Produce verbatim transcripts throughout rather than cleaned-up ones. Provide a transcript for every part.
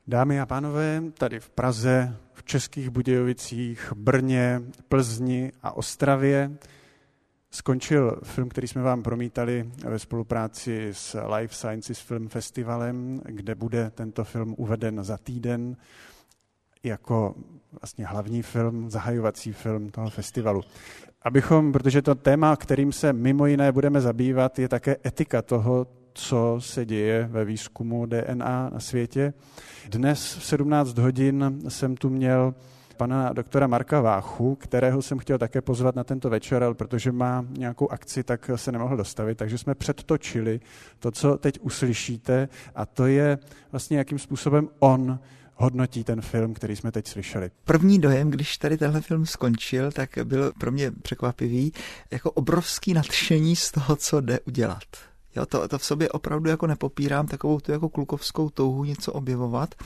Dámy a pánové, tady v Praze, v Českých Budějovicích, Brně, Plzni a Ostravě skončil film, který jsme vám promítali ve spolupráci s Life Sciences Film Festivalem, kde bude tento film uveden za týden jako vlastně hlavní film, zahajovací film toho festivalu. Abychom, protože to téma, kterým se mimo jiné budeme zabývat, je také etika toho, co se děje ve výzkumu D N A na světě. Dnes v sedmnáct hodin jsem tu měl pana doktora Marka Váchu, kterého jsem chtěl také pozvat na tento večer, ale protože má nějakou akci, tak se nemohl dostavit, takže jsme předtočili to, co teď uslyšíte, a to je vlastně, jakým způsobem on hodnotí ten film, který jsme teď slyšeli. První dojem, když tady tenhle film skončil, tak byl pro mě překvapivý, jako obrovský nadšení z toho, co jde udělat. Jo, to, to v sobě opravdu jako nepopírám, takovou tu jako klukovskou touhu něco objevovat.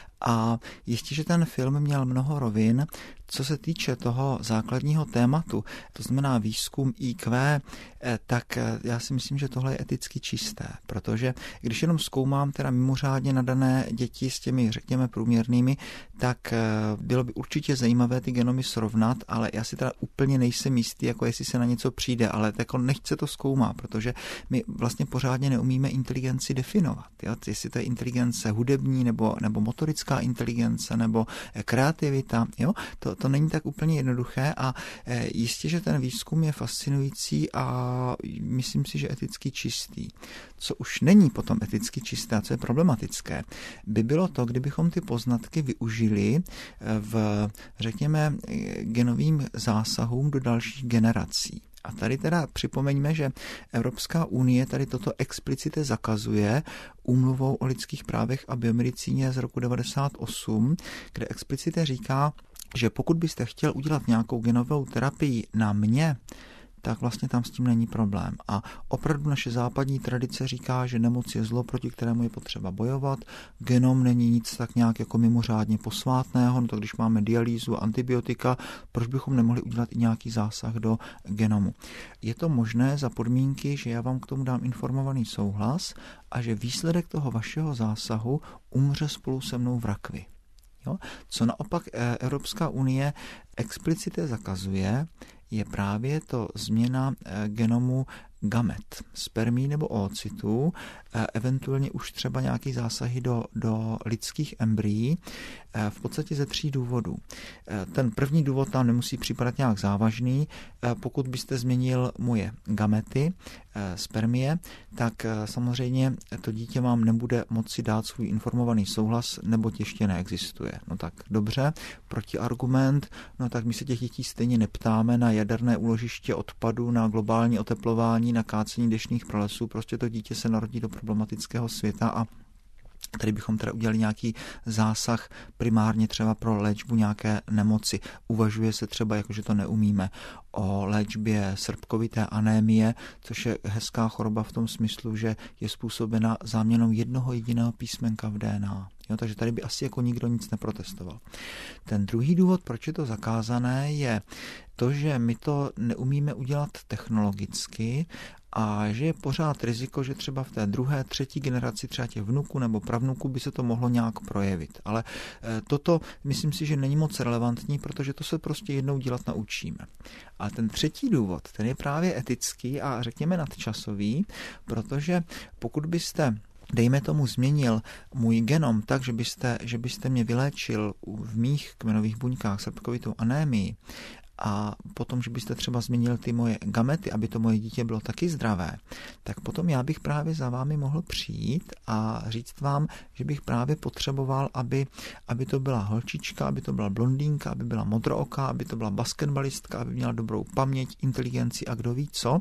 A ještě, že ten film měl mnoho rovin, co se týče toho základního tématu, to znamená výzkum í kvé, tak já si myslím, že tohle je eticky čisté, protože když jenom zkoumám teda mimořádně nadané děti s těmi, řekněme, průměrnými, tak bylo by určitě zajímavé ty genomy srovnat, ale já si teda úplně nejsem jistý, jako jestli se na něco přijde, ale jako nechť se to zkoumá, protože my vlastně pořádně neumíme inteligenci definovat. Jo? Jestli to je inteligence hudební nebo, nebo motorická inteligence nebo kreativita, jo? To, to není tak úplně jednoduché a jistě, že ten výzkum je fascinující a myslím si, že eticky čistý. Co už není potom eticky čisté, co je problematické, by bylo to, kdybychom ty poznatky využili v, řekněme, genovým zásahům do dalších generací. A tady teda připomeňme, že Evropská unie tady toto explicitně zakazuje úmluvou o lidských právech a biomedicíně z roku devadesát osm, kde explicitně říká, že pokud byste chtěl udělat nějakou genovou terapii na mě, tak vlastně tam s tím není problém. A opravdu naše západní tradice říká, že nemoc je zlo, proti kterému je potřeba bojovat. Genom není nic tak nějak jako mimořádně posvátného, no to když máme dialýzu, antibiotika, proč bychom nemohli udělat i nějaký zásah do genomu. Je to možné za podmínky, že já vám k tomu dám informovaný souhlas a že výsledek toho vašeho zásahu umře spolu se mnou v rakvi. Jo? Co naopak Evropská unie explicitně zakazuje, je právě to změna genomu gamet, spermí nebo oocytů, eventuálně už třeba nějaké zásahy do, do lidských embryí, v podstatě ze tří důvodů. Ten první důvod tam nemusí připadat nějak závažný. Pokud byste změnil moje gamety, spermie, tak samozřejmě to dítě vám nebude moci dát svůj informovaný souhlas, nebo ještě neexistuje. No tak dobře, protiargument, no tak my se těch dětí stejně neptáme na jaderné úložiště odpadu, na globální oteplování, na kácení deštných pralesů, prostě to dítě se narodí do problematického světa a tady bychom teda udělali nějaký zásah primárně třeba pro léčbu nějaké nemoci. Uvažuje se třeba, jakože to neumíme, o léčbě srpkovité anémie, což je hezká choroba v tom smyslu, že je způsobena záměnou jednoho jediného písmenka v D N A. Jo, takže tady by asi jako nikdo nic neprotestoval. Ten druhý důvod, proč je to zakázané, je to, že my to neumíme udělat technologicky a že je pořád riziko, že třeba v té druhé, třetí generaci třeba těch vnuků nebo pravnuků by se to mohlo nějak projevit. Ale toto myslím si, že není moc relevantní, protože to se prostě jednou dělat naučíme. A ten třetí důvod, ten je právě etický a řekněme nadčasový, protože pokud byste dejme tomu změnil můj genom tak, že byste, že byste mě vyléčil v mých kmenových buňkách srpkovitou anémii a potom, že byste třeba změnil ty moje gamety, aby to moje dítě bylo taky zdravé, tak potom já bych právě za vámi mohl přijít a říct vám, že bych právě potřeboval, aby, aby to byla holčička, aby to byla blondýnka, aby byla modrooká, aby to byla basketbalistka, aby měla dobrou paměť, inteligenci a kdo ví co.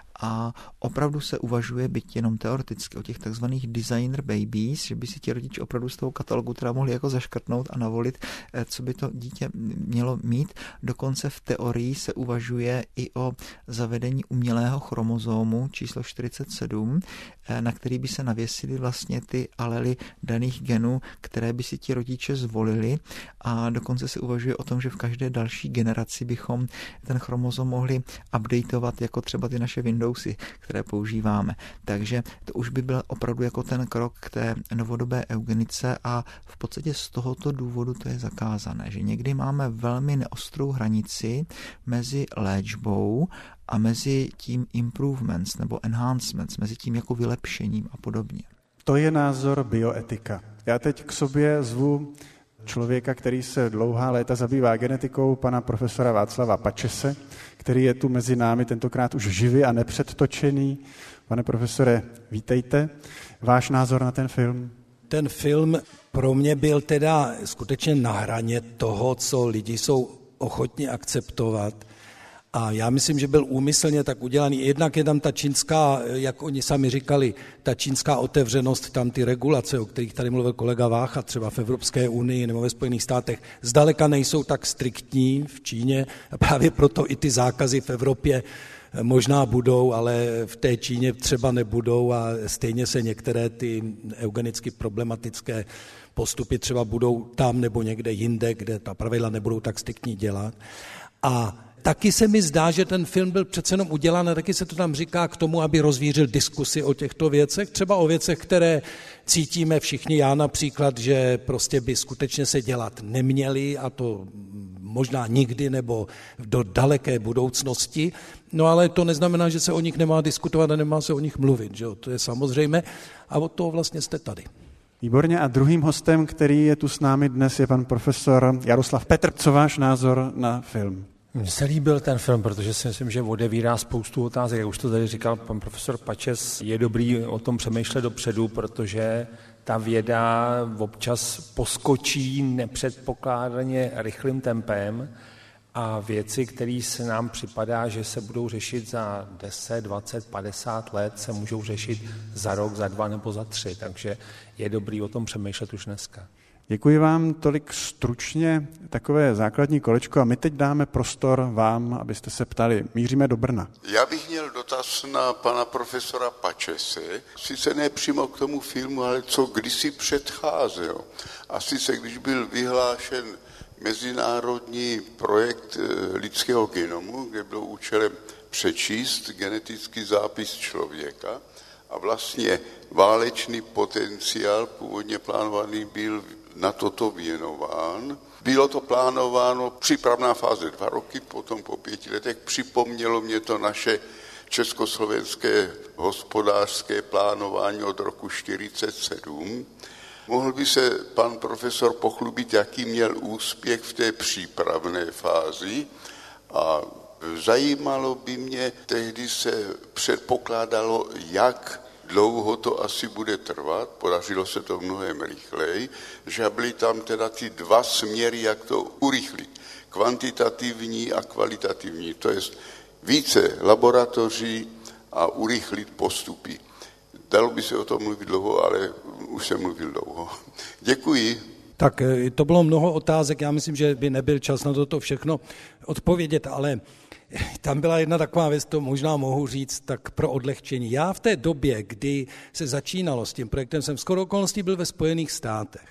A opravdu se uvažuje, byť jenom teoreticky, o těch takzvaných designer babies, že by si ti rodič opravdu z toho katalogu teda mohli jako zaškrtnout a navolit, co by to dítě mělo mít. Dokonce v teorii se uvažuje i o zavedení umělého chromozomu číslo čtyřicet sedm, na který by se navěsily vlastně ty alely daných genů, které by si ti rodiče zvolili, a dokonce se uvažuje o tom, že v každé další generaci bychom ten chromozom mohli updateovat, jako třeba ty naše Windows sousy, které používáme. Takže to už by byl opravdu jako ten krok k té novodobé eugenice a v podstatě z tohoto důvodu to je zakázané, že někdy máme velmi neostrou hranici mezi léčbou a mezi tím improvements nebo enhancements, mezi tím jako vylepšením a podobně. To je názor bioetika. Já teď k sobě zvu člověka, který se dlouhá léta zabývá genetikou, pana profesora Václava Pačese, který je tu mezi námi tentokrát už živý a nepředtočený. Pane profesore, vítejte. Váš názor na ten film? Ten film pro mě byl teda skutečně na hraně toho, co lidi jsou ochotni akceptovat. A já myslím, že byl úmyslně tak udělaný. Jednak je tam ta čínská, jak oni sami říkali, ta čínská otevřenost, tam ty regulace, o kterých tady mluvil kolega Vácha, třeba v Evropské unii nebo ve Spojených státech, zdaleka nejsou tak striktní v Číně a právě proto i ty zákazy v Evropě možná budou, ale v té Číně třeba nebudou a stejně se některé ty eugenicky problematické postupy třeba budou tam nebo někde jinde, kde ta pravidla nebudou tak striktní dělat. A taky se mi zdá, že ten film byl přece jenom udělán a taky se to tam říká k tomu, aby rozvířil diskusi o těchto věcech, třeba o věcech, které cítíme všichni, já například, že prostě by skutečně se dělat neměly a to možná nikdy nebo do daleké budoucnosti, no ale to neznamená, že se o nich nemá diskutovat a nemá se o nich mluvit, že jo? To je samozřejmé a od toho vlastně jste tady. Výborně a druhým hostem, který je tu s námi dnes, je pan profesor Jaroslav Petr. Co váš názor na film? Mně se líbil ten film, protože si myslím, že otevírá spoustu otázek. Jak už to tady říkal pan profesor Pačes, je dobrý o tom přemýšlet dopředu, protože ta věda občas poskočí nepředpokládaně rychlým tempem a věci, které se nám připadá, že se budou řešit za deset, dvacet, padesát let, se můžou řešit za rok, za dva nebo za tři. Takže je dobrý o tom přemýšlet už dneska. Děkuji vám tolik stručně, takové základní kolečko a my teď dáme prostor vám, abyste se ptali. Míříme do Brna. Já bych měl dotaz na pana profesora Pačese, sice ne přímo k tomu filmu, ale co kdysi předcházelo. A sice když byl vyhlášen mezinárodní projekt lidského genomu, kde bylo účelem přečíst genetický zápis člověka a vlastně válečný potenciál původně plánovaný byl na toto věnován. Bylo to plánováno, přípravná fáze dva roky, potom po pěti letech. Připomnělo mě to naše československé hospodářské plánování od roku čtyřicet sedm. Mohl by se pan profesor pochlubit, jaký měl úspěch v té přípravné fázi a zajímalo by mě, tehdy se předpokládalo, jak dlouho to asi bude trvat, podařilo se to mnohem rychleji, že byly tam teda ty dva směry, jak to urychlit. Kvantitativní a kvalitativní, to je více laboratoří a urychlit postupy. Dalo by se o tom mluvit dlouho, ale už jsem mluvil dlouho. Děkuji. Tak to bylo mnoho otázek, já myslím, že by nebyl čas na toto všechno odpovědět, ale tam byla jedna taková věc, to možná mohu říct, tak pro odlehčení. Já v té době, kdy se začínalo s tím projektem, jsem skoro okolností byl ve Spojených státech.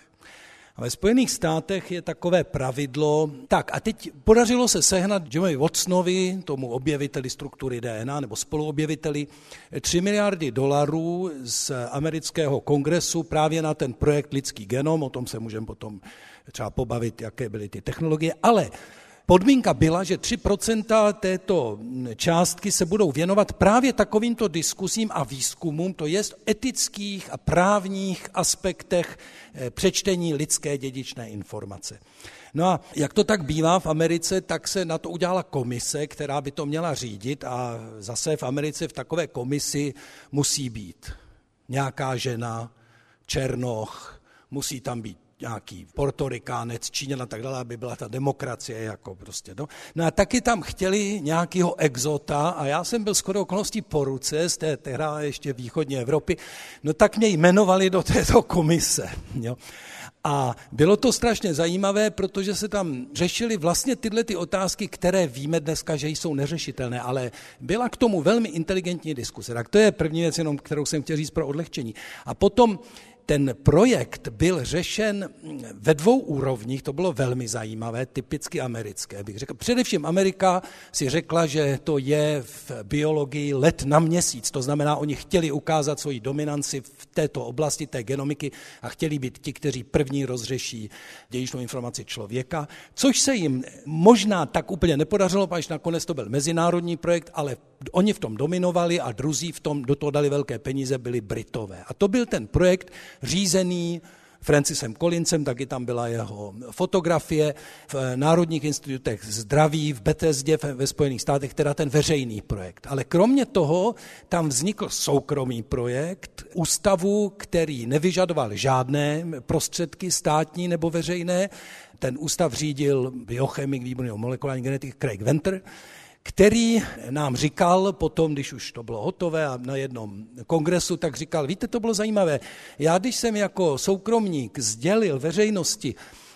A ve Spojených státech je takové pravidlo, tak a teď podařilo se sehnat Johnovi Watsonovi, tomu objeviteli struktury D N A, nebo spoluobjeviteli, tři miliardy dolarů z amerického kongresu právě na ten projekt lidský genom, o tom se můžeme potom třeba pobavit, jaké byly ty technologie, ale podmínka byla, že tři procenta této částky se budou věnovat právě takovýmto diskusím a výzkumům, to jest etických a právních aspektech přečtení lidské dědičné informace. No a jak to tak bývá v Americe, tak se na to udělala komise, která by to měla řídit a zase v Americe v takové komisi musí být nějaká žena, černoch, musí tam být nějaký Portorikánec, Číňan a tak dále, aby byla ta demokracie jako prostě. No. no a taky tam chtěli nějakého exota a já jsem byl skoro okolností po ruce z té tehdy ještě východní Evropy, no tak mě jmenovali do této komise. Jo. A bylo to strašně zajímavé, protože se tam řešily vlastně tyhle ty otázky, které víme dneska, že jsou neřešitelné, ale byla k tomu velmi inteligentní diskuse. Tak to je první věc, jenom kterou jsem chtěl říct pro odlehčení. A potom ten projekt byl řešen ve dvou úrovních, to bylo velmi zajímavé, typicky americké, bych řekl. Především Amerika si řekla, že to je v biologii let na měsíc, to znamená, oni chtěli ukázat svoji dominanci v této oblasti, té genomiky a chtěli být ti, kteří první rozřeší dědičnou informaci člověka, což se jim možná tak úplně nepodařilo, až nakonec to byl mezinárodní projekt, ale oni v tom dominovali a druzí v tom do toho dali velké peníze, byli Britové. A to byl ten projekt řízený Francisem Collinsem, taky tam byla jeho fotografie v Národních institutech zdraví v Bethesdě ve Spojených státech, teda ten veřejný projekt. Ale kromě toho tam vznikl soukromý projekt ústavu, který nevyžadoval žádné prostředky státní nebo veřejné. Ten ústav řídil biochemik výborného molekulární genetiky Craig Venter, který nám říkal potom, když už to bylo hotové a na jednom kongresu, tak říkal, víte, to bylo zajímavé, já když jsem jako soukromník sdělil veřejnosti,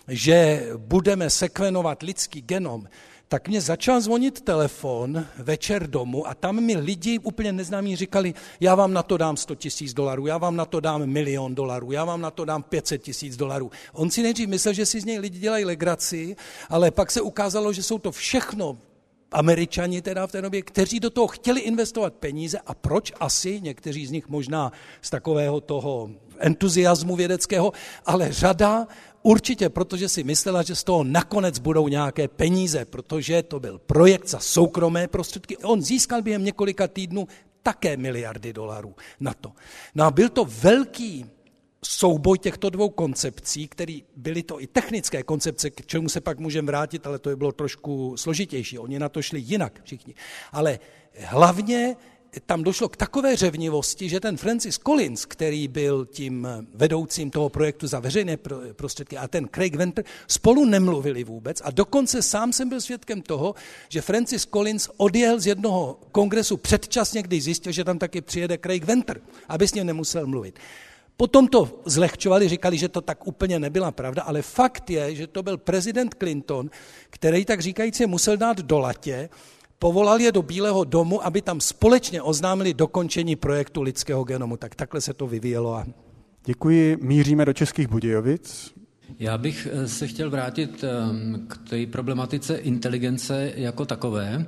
že budeme sekvenovat lidský genom, tak mě začal zvonit telefon večer domů a tam mi lidi úplně neznámí říkali, já vám na to dám sto tisíc dolarů, já vám na to dám milion dolarů, já vám na to dám pět set tisíc dolarů. On si nejdřív myslel, že si z něj lidi dělají legraci, ale pak se ukázalo, že jsou to všechno Američani teda v té době, kteří do toho chtěli investovat peníze a proč asi, někteří z nich možná z takového toho entuziasmu vědeckého, ale řada určitě, protože si myslela, že z toho nakonec budou nějaké peníze, protože to byl projekt za soukromé prostředky. On získal během několika týdnů také miliardy dolarů na to. No a byl to velký souboj těchto dvou koncepcí, které byly to i technické koncepce, k čemu se pak můžeme vrátit, ale to je bylo trošku složitější. Oni na to šli jinak všichni. Ale hlavně tam došlo k takové řevnivosti, že ten Francis Collins, který byl tím vedoucím toho projektu za veřejné prostředky, a ten Craig Venter spolu nemluvili vůbec a dokonce sám jsem byl svědkem toho, že Francis Collins odjel z jednoho kongresu předčasně, když zjistil, že tam taky přijede Craig Venter, aby s ním nemusel mluvit. Potom to zlehčovali, říkali, že to tak úplně nebyla pravda, ale fakt je, že to byl prezident Clinton, který tak říkající musel dát do latě, povolal je do Bílého domu, aby tam společně oznámili dokončení projektu lidského genomu. Tak takhle se to vyvíjelo. A... Děkuji, míříme do Českých Budějovic. Já bych se chtěl vrátit k té problematice inteligence jako takové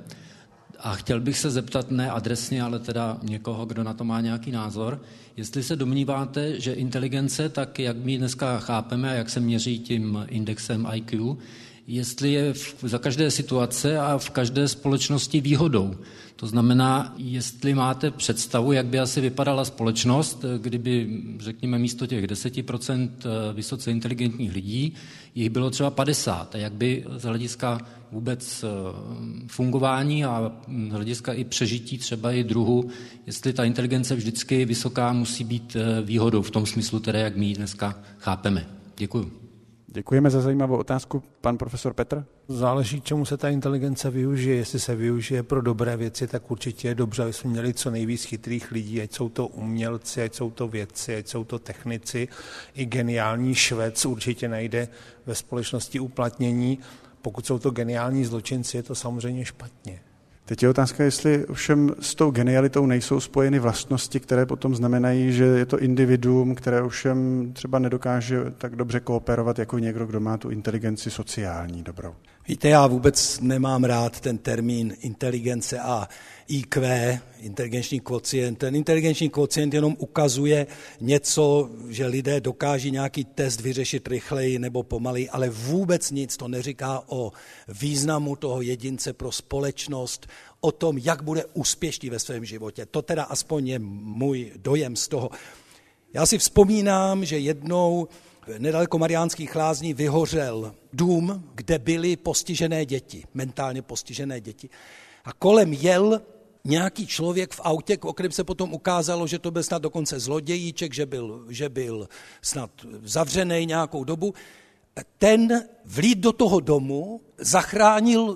a chtěl bych se zeptat ne adresně, ale teda někoho, kdo na to má nějaký názor, jestli se domníváte, že inteligence, tak jak my dneska chápeme a jak se měří tím indexem I Q, jestli je v, za každé situace a v každé společnosti výhodou. To znamená, jestli máte představu, jak by asi vypadala společnost, kdyby, řekněme, místo těch deset procent vysoce inteligentních lidí, jich bylo třeba padesát. A jak by z hlediska vůbec fungování a z hlediska i přežití třeba i druhu, jestli ta inteligence vždycky vysoká musí být výhodou v tom smyslu, tedy jak my ji dneska chápeme. Děkuju. Děkujeme za zajímavou otázku. Pan profesor Petr? Záleží, čemu se ta inteligence využije. Jestli se využije pro dobré věci, tak určitě je dobře, aby jsme měli co nejvíc chytrých lidí, ať jsou to umělci, ať jsou to vědci, ať jsou to technici. I geniální švec určitě najde ve společnosti uplatnění. Pokud jsou to geniální zločinci, je to samozřejmě špatně. Teď je otázka, jestli ovšem s tou genialitou nejsou spojeny vlastnosti, které potom znamenají, že je to individuum, které ovšem třeba nedokáže tak dobře kooperovat jako někdo, kdo má tu inteligenci sociální dobrou. Víte, já vůbec nemám rád ten termín inteligence a I Q, inteligenční kvocient. Ten inteligenční kvocient jenom ukazuje něco, že lidé dokáží nějaký test vyřešit rychleji nebo pomaleji, ale vůbec nic to neříká o významu toho jedince pro společnost, o tom, jak bude úspěšný ve svém životě. To teda aspoň je můj dojem z toho. Já si vzpomínám, že jednou nedaleko Mariánských Lázní vyhořel dům, kde byly postižené děti, mentálně postižené děti. A kolem jel nějaký člověk v autě, o kterém se potom ukázalo, že to byl snad dokonce zlodějíček, že byl, že byl snad zavřený nějakou dobu. Ten vlít do toho domu zachránil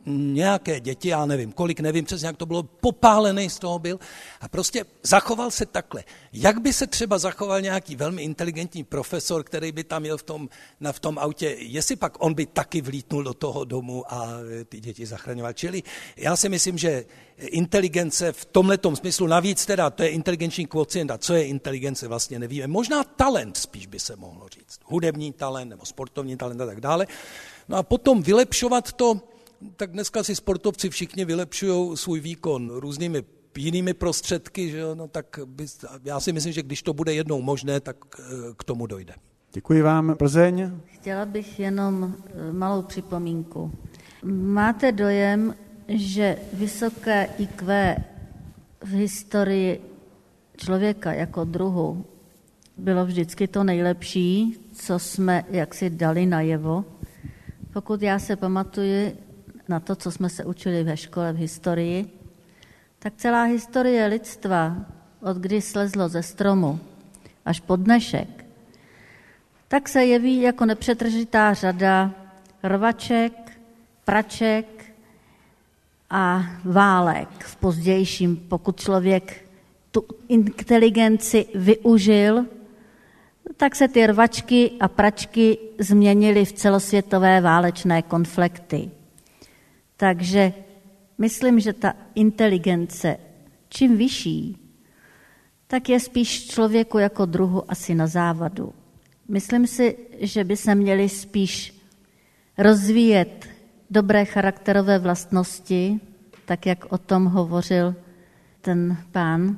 nějaké děti, já nevím kolik, nevím přesně, jak to bylo, popálený z toho byl a prostě zachoval se takhle. Jak by se třeba zachoval nějaký velmi inteligentní profesor, který by tam jel v tom, na, v tom autě, jestli pak on by taky vlítnul do toho domu a ty děti zachraňoval. Čili já si myslím, že inteligence v tomhletom smyslu, navíc teda, to je inteligenční kvocient a co je inteligence, vlastně nevíme. Možná talent spíš by se mohlo říct. Hudební talent nebo sportovní talent a tak dále. No a potom vylepšovat to, tak dneska si sportovci všichni vylepšují svůj výkon různými jinými prostředky, že jo? No tak by, já si myslím, že když to bude jednou možné, tak k tomu dojde. Děkuji vám. Plzeň? Chtěla bych jenom malou připomínku. Máte dojem, že vysoké í kvé v historii člověka jako druhu bylo vždycky to nejlepší, co jsme jaksi dali najevo? Pokud já se pamatuju na to, co jsme se učili ve škole v historii, tak celá historie lidstva, od kdy slezlo ze stromu až po dnešek, tak se jeví jako nepřetržitá řada rvaček, praček a válek v pozdějším, pokud člověk tu inteligenci využil, tak se ty rvačky a pračky změnily v celosvětové válečné konflikty. Takže myslím, že ta inteligence, čím vyšší, tak je spíš člověku jako druhu asi na závadu. Myslím si, že by se měli spíš rozvíjet dobré charakterové vlastnosti, tak jak o tom hovořil ten pán.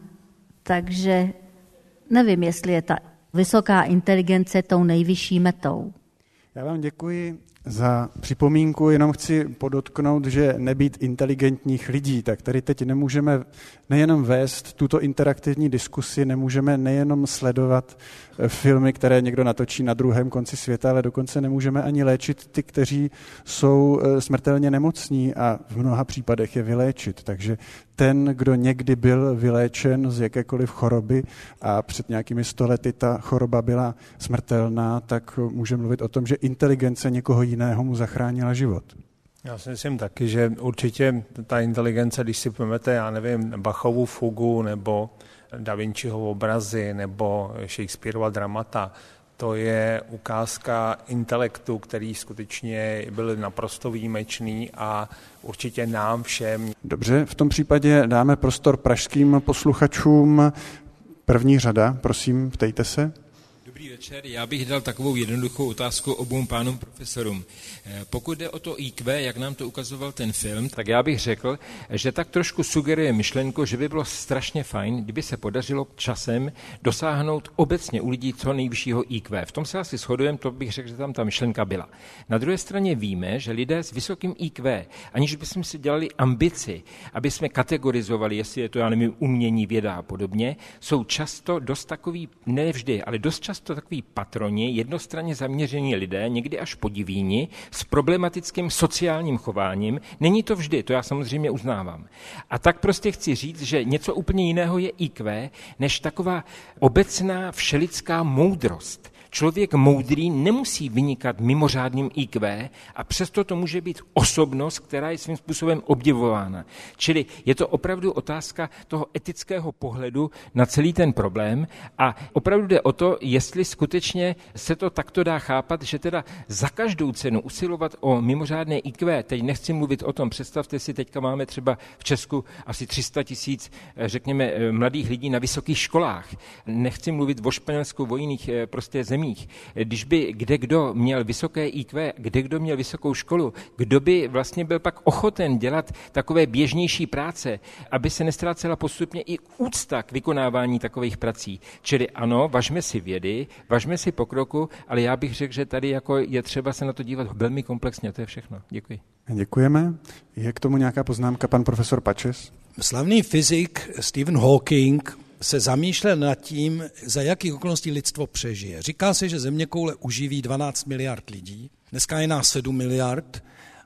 Takže nevím, jestli je ta vysoká inteligence tou nejvyšší metou. Já vám děkuji za připomínku, jenom chci podotknout, že nebýt inteligentních lidí, tak tady teď nemůžeme nejenom vést tuto interaktivní diskusi, nemůžeme nejenom sledovat filmy, které někdo natočí na druhém konci světa, ale dokonce nemůžeme ani léčit ty, kteří jsou smrtelně nemocní a v mnoha případech je vyléčit. Takže ten, kdo někdy byl vyléčen z jakékoliv choroby a před nějakými sto lety ta choroba byla smrtelná, tak může mluvit o tom, že inteligence někoho jiného mu zachránila život. Já si myslím taky, že určitě ta inteligence, když si pamete, já nevím, Bachovu fugu nebo Da Vinciho obrazy nebo Shakespeareova dramata, to je ukázka intelektu, který skutečně byl naprosto výjimečný a určitě nám všem. Dobře, v tom případě dáme prostor pražským posluchačům. První řada, prosím, ptejte se. Dobrý večer, já bych dal takovou jednoduchou otázku obou pánům profesorům. Pokud jde o to í kvé, jak nám to ukazoval ten film, tak já bych řekl, že tak trošku sugeruje myšlenku, že by bylo strašně fajn, kdyby se podařilo časem dosáhnout obecně u lidí co nejvyššího í kvé. V tom se asi shodujeme, to bych řekl, že tam ta myšlenka byla. Na druhé straně víme, že lidé s vysokým í kvé, aniž bychom si dělali ambici, aby jsme kategorizovali, jestli je to, já nevím, umění, věda a podobně, jsou často dost takový, ne vždy, ale dost často takový patroni, jednostranně zaměření lidé, někdy až podivíni, s problematickým sociálním chováním. Není to vždy, to já samozřejmě uznávám. A tak prostě chci říct, že něco úplně jiného je í kvé, než taková obecná všelidská moudrost. Člověk moudrý nemusí vynikat mimořádným í kvé a přesto to může být osobnost, která je svým způsobem obdivována. Čili je to opravdu otázka toho etického pohledu na celý ten problém a opravdu jde o to, jestli skutečně se to takto dá chápat, že teda za každou cenu usilovat o mimořádné í kvé, teď nechci mluvit o tom, představte si, teďka máme třeba v Česku asi tři sta tisíc, řekněme, mladých lidí na vysokých školách. Nechci mluvit o Španělsku, o jiných prostě zemích. Když by kde kdo měl vysoké í kvé, kde kdo měl vysokou školu, kdo by vlastně byl pak ochoten dělat takové běžnější práce, aby se nestrácela postupně i úcta k vykonávání takových prací. Čili ano, važme si vědy, važme si pokroku, ale já bych řekl, že tady jako je třeba se na to dívat velmi komplexně. To je všechno. Děkuji. Děkujeme. Je k tomu nějaká poznámka, pan profesor Pačes? Slavný fyzik Stephen Hawking se zamýšlel nad tím, za jakých okolností lidstvo přežije. Říká se, že zeměkoule uživí dvanáct miliard lidí, dneska je nás sedm miliard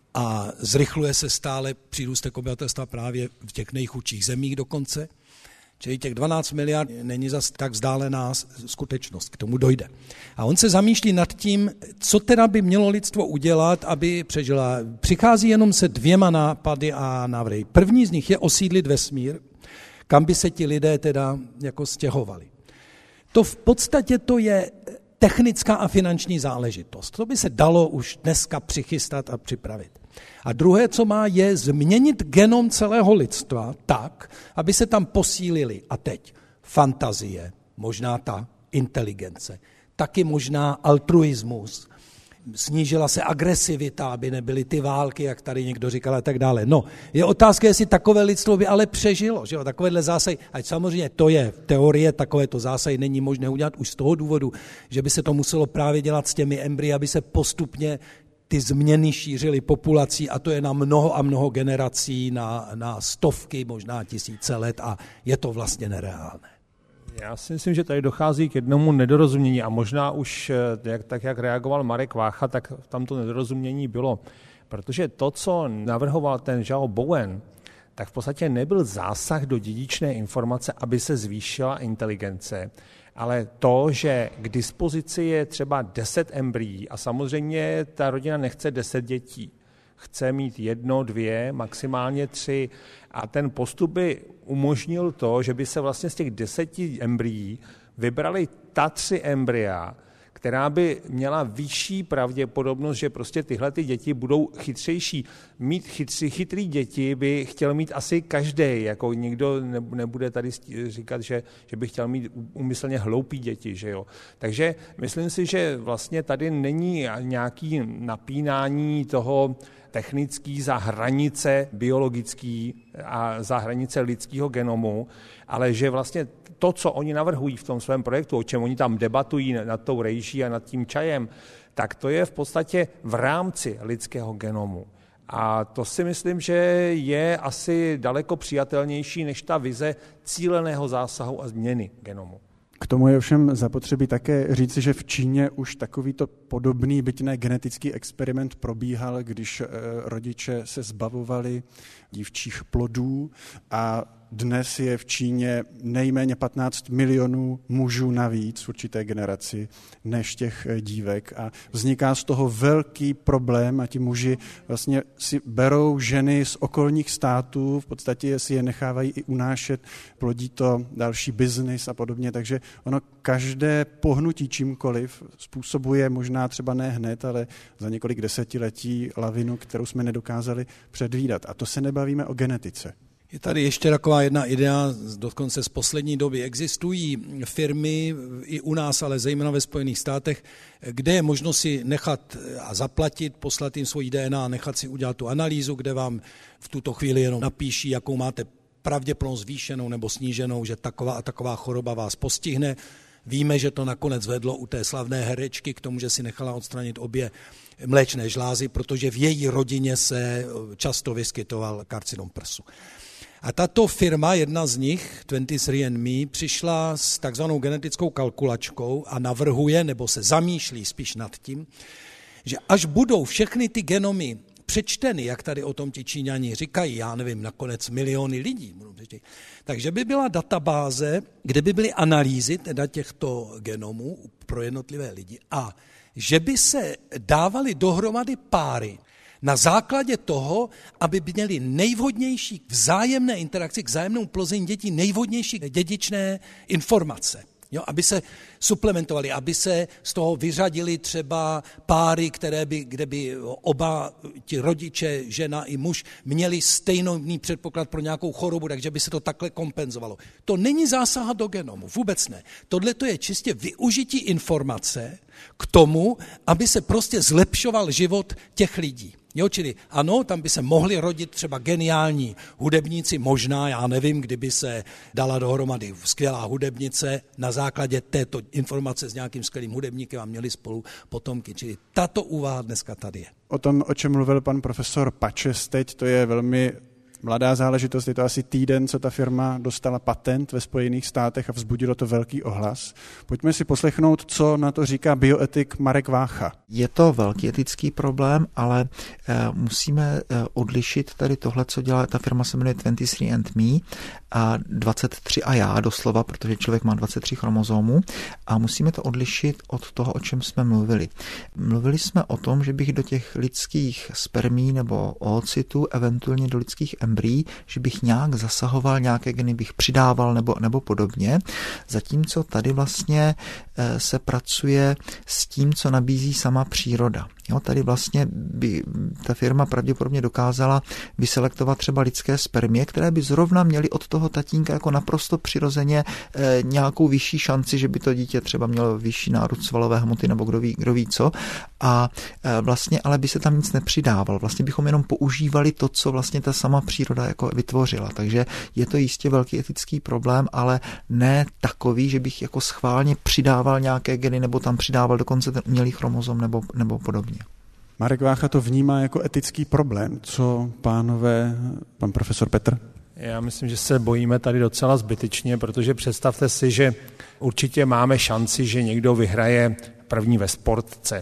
a zrychluje se stále přírůstek obyvatelstva právě v těch nejchudších zemích dokonce. Čili těch dvanáct miliard není zas tak vzdálená skutečnost, k tomu dojde. A on se zamýšlí nad tím, co teda by mělo lidstvo udělat, aby přežila. Přichází jenom se dvěma nápady a návrhy. První z nich je osídlit vesmír, kam by se ti lidé teda jako stěhovali. To v podstatě to je technická a finanční záležitost. To by se dalo už dneska přichystat a připravit. A druhé, co má, je změnit genom celého lidstva tak, aby se tam posílili. A teď fantazie, možná ta inteligence, taky možná altruismus, snížila se agresivita, aby nebyly ty války, jak tady někdo říkal a tak dále. No, je otázka, jestli takové lidstvo by ale přežilo, že jo, takovéhle zásahy, ať samozřejmě to je teorie, takovéto zásahy není možné udělat už z toho důvodu, že by se to muselo právě dělat s těmi embryi, aby se postupně ty změny šířily populací a to je na mnoho a mnoho generací, na, na stovky, možná tisíce let a je to vlastně nereálné. Já si myslím, že tady dochází k jednomu nedorozumění a možná už jak, tak, jak reagoval Marek Vácha, tak tam to nedorozumění bylo. Protože to, co navrhoval ten Zhao Bowen, tak v podstatě nebyl zásah do dědičné informace, aby se zvýšila inteligence, ale to, že k dispozici je třeba deset embryí a samozřejmě ta rodina nechce deset dětí. Chce mít jedno, dvě, maximálně tři a ten postup by umožnil to, že by se vlastně z těch deseti embryí vybrali ta tři embrya, která by měla vyšší pravděpodobnost, že prostě tyhle ty děti budou chytřejší. Mít chytří, chytrý děti by chtěl mít asi každý, jako nikdo nebude tady říkat, že, že by chtěl mít úmyslně hloupý děti, že jo. Takže myslím si, že vlastně tady není nějaký napínání toho technický za hranice biologický a za hranice lidského genomu, ale že vlastně to, co oni navrhují v tom svém projektu, o čem oni tam debatují nad tou rejží a nad tím čajem, tak to je v podstatě v rámci lidského genomu. A to si myslím, že je asi daleko přijatelnější než ta vize cíleného zásahu a změny genomu. K tomu je ovšem zapotřebí také říci, že v Číně už takovýto podobný, byť ne genetický experiment probíhal, když rodiče se zbavovali dívčích plodů a dnes je v Číně nejméně patnáct milionů mužů navíc v určité generaci než těch dívek a vzniká z toho velký problém a ti muži vlastně si berou ženy z okolních států, v podstatě si je nechávají i unášet, plodí to další biznis a podobně, takže ono každé pohnutí čímkoliv způsobuje možná třeba ne hned, ale za několik desetiletí lavinu, kterou jsme nedokázali předvídat. A to se nebavíme o genetice. Je tady ještě taková jedna idea, dokonce z poslední doby existují firmy i u nás, ale zejména ve Spojených státech, kde je možno si nechat a zaplatit, poslat jim svoji D N A a nechat si udělat tu analýzu, kde vám v tuto chvíli jenom napíší, jakou máte pravděpodobnost zvýšenou nebo sníženou, že taková a taková choroba vás postihne. Víme, že to nakonec vedlo u té slavné herečky k tomu, že si nechala odstranit obě mléčné žlázy, protože v její rodině se často vyskytoval karcinom prsu. A tato firma, jedna z nich, dvacet tři and me, přišla s takzvanou genetickou kalkulačkou a navrhuje, nebo se zamýšlí spíš nad tím, že až budou všechny ty genomy přečteny, jak tady o tom ti Číňani říkají, já nevím, nakonec miliony lidí, takže by byla databáze, kde by byly analýzy teda těchto genomů pro jednotlivé lidi a že by se dávaly dohromady páry, na základě toho, aby měli nejvhodnější k vzájemné interakci, k vzájemnému plození dětí, nejvhodnější dědičné informace. Jo, aby se suplementovali, aby se z toho vyřadili třeba páry, které by, kde by oba ti rodiče, žena i muž, měli stejný předpoklad pro nějakou chorobu, takže by se to takhle kompenzovalo. To není zásaha do genomu, vůbec ne. Tohle to je čistě využití informace k tomu, aby se prostě zlepšoval život těch lidí. Jo, čili ano, tam by se mohli rodit třeba geniální hudebníci, možná, já nevím, kdyby se dala dohromady skvělá hudebnice na základě této informace s nějakým skvělým hudebníkem a měli spolu potomky. Čili tato úvaha dneska tady je. O tom, o čem mluvil pan profesor Pačes teď, to je velmi mladá záležitost, je to asi týden, co ta firma dostala patent ve Spojených státech a vzbudilo to velký ohlas. Pojďme si poslechnout, co na to říká bioetik Marek Vácha. Je to velký etický problém, ale uh, musíme uh, odlišit tady tohle, co dělá, ta firma se jmenuje dvacet tři and me a dvacet tři a já doslova, protože člověk má dvacet tři chromozomů a musíme to odlišit od toho, o čem jsme mluvili. Mluvili jsme o tom, že bych do těch lidských spermí nebo oocytů, eventuálně do lidských embryí, že bych nějak zasahoval, nějaké geny bych přidával nebo, nebo podobně. Zatímco tady vlastně uh, se pracuje s tím, co nabízí sama příroda. Jo, tady vlastně by ta firma pravděpodobně dokázala vyselektovat třeba lidské spermie, které by zrovna měly od toho tatínka jako naprosto přirozeně e, nějakou vyšší šanci, že by to dítě třeba mělo vyšší nárůst svalové hmoty nebo kdo ví, kdo ví co. A e, vlastně ale by se tam nic nepřidával. Vlastně bychom jenom používali to, co vlastně ta sama příroda jako vytvořila. Takže je to jistě velký etický problém, ale ne takový, že bych jako schválně přidával nějaké geny nebo tam přidával dokonce ten umělý chromozom nebo, nebo podobně. Marek Vácha to vnímá jako etický problém. Co, pánové, pan profesor Petr? Já myslím, že se bojíme tady docela zbytečně, protože představte si, že určitě máme šanci, že někdo vyhraje první ve sportce.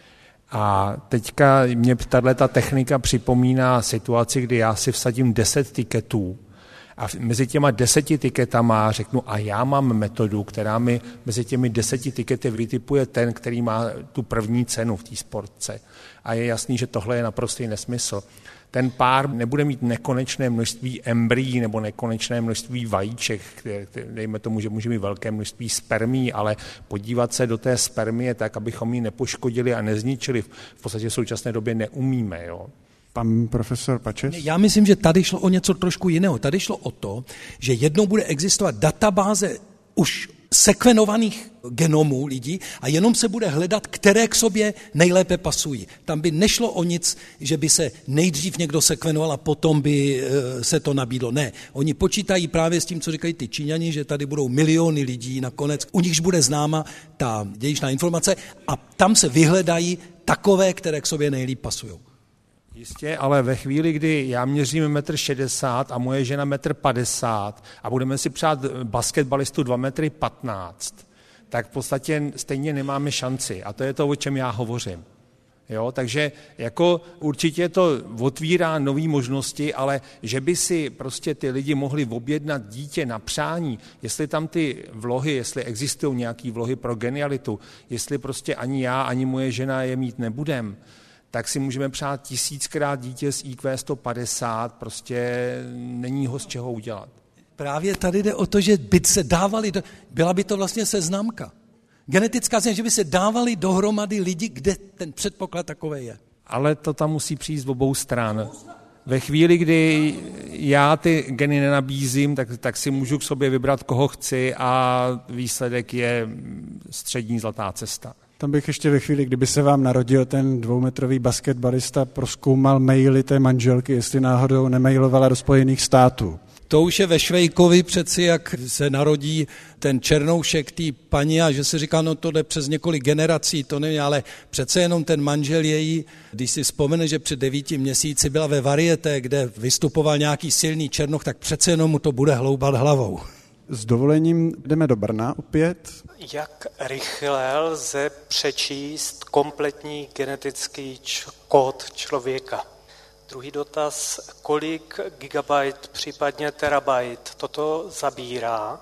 A teďka mě tato technika připomíná situaci, kdy já si vsadím deset tiketů a mezi těma deseti tiketama řeknu, a já mám metodu, která mi mezi těmi deseti tikety vytipuje ten, který má tu první cenu v té sportce. A je jasný, že tohle je naprostý nesmysl. Ten pár nebude mít nekonečné množství embryí nebo nekonečné množství vajíček, které, dejme tomu, že může mít velké množství spermí, ale podívat se do té spermie tak, abychom ji nepoškodili a nezničili, v podstatě v současné době neumíme. Jo. Pan profesor Pačes? Já myslím, že tady šlo o něco trošku jiného. Tady šlo o to, že jednou bude existovat databáze už sekvenovaných genomů lidí a jenom se bude hledat, které k sobě nejlépe pasují. Tam by nešlo o nic, že by se nejdřív někdo sekvenoval a potom by se to nabídlo. Ne, oni počítají právě s tím, co říkají ty Číňani, že tady budou miliony lidí nakonec, u nichž bude známa ta dědičná informace a tam se vyhledají takové, které k sobě nejlíp pasují. Jistě, ale ve chvíli, kdy já měřím metr šedesát a moje žena metr padesát a budeme si přát basketbalistu dva metry patnáct, tak v podstatě stejně nemáme šanci. A to je to, o čem já hovořím. Jo, takže jako určitě to otvírá nové možnosti, ale že by si prostě ty lidi mohli objednat dítě na přání, jestli tam ty vlohy, jestli existují nějaké vlohy pro genialitu, jestli prostě ani já, ani moje žena je mít nebudem, tak si můžeme přát tisíckrát dítě s í kvé sto padesát, prostě není ho z čeho udělat. Právě tady jde o to, že by se dávali, do, byla by to vlastně seznamka. Genetická změna, že by se dávali dohromady lidi, kde ten předpoklad takový je. Ale to tam musí přijít z obou stran. Ve chvíli, kdy já ty geny nenabízím, tak, tak si můžu k sobě vybrat, koho chci a výsledek je střední zlatá cesta. Tam bych ještě ve chvíli, kdyby se vám narodil ten dvoumetrový basketbalista, prozkoumal maily té manželky, jestli náhodou nemailovala do Spojených států. To už je ve Švejkovi přeci, jak se narodí ten černoušek té paní a že se říká, no to jde přes několik generací, to nevím, ale přece jenom ten manžel její, když si vzpomene, že před devíti měsíci byla ve Varieté, kde vystupoval nějaký silný černoch, tak přece jenom mu to bude hloubat hlavou. S dovolením jdeme do Brna opět. Jak rychle lze přečíst kompletní genetický č- kód člověka? Druhý dotaz, kolik gigabyte, případně terabyte toto zabírá?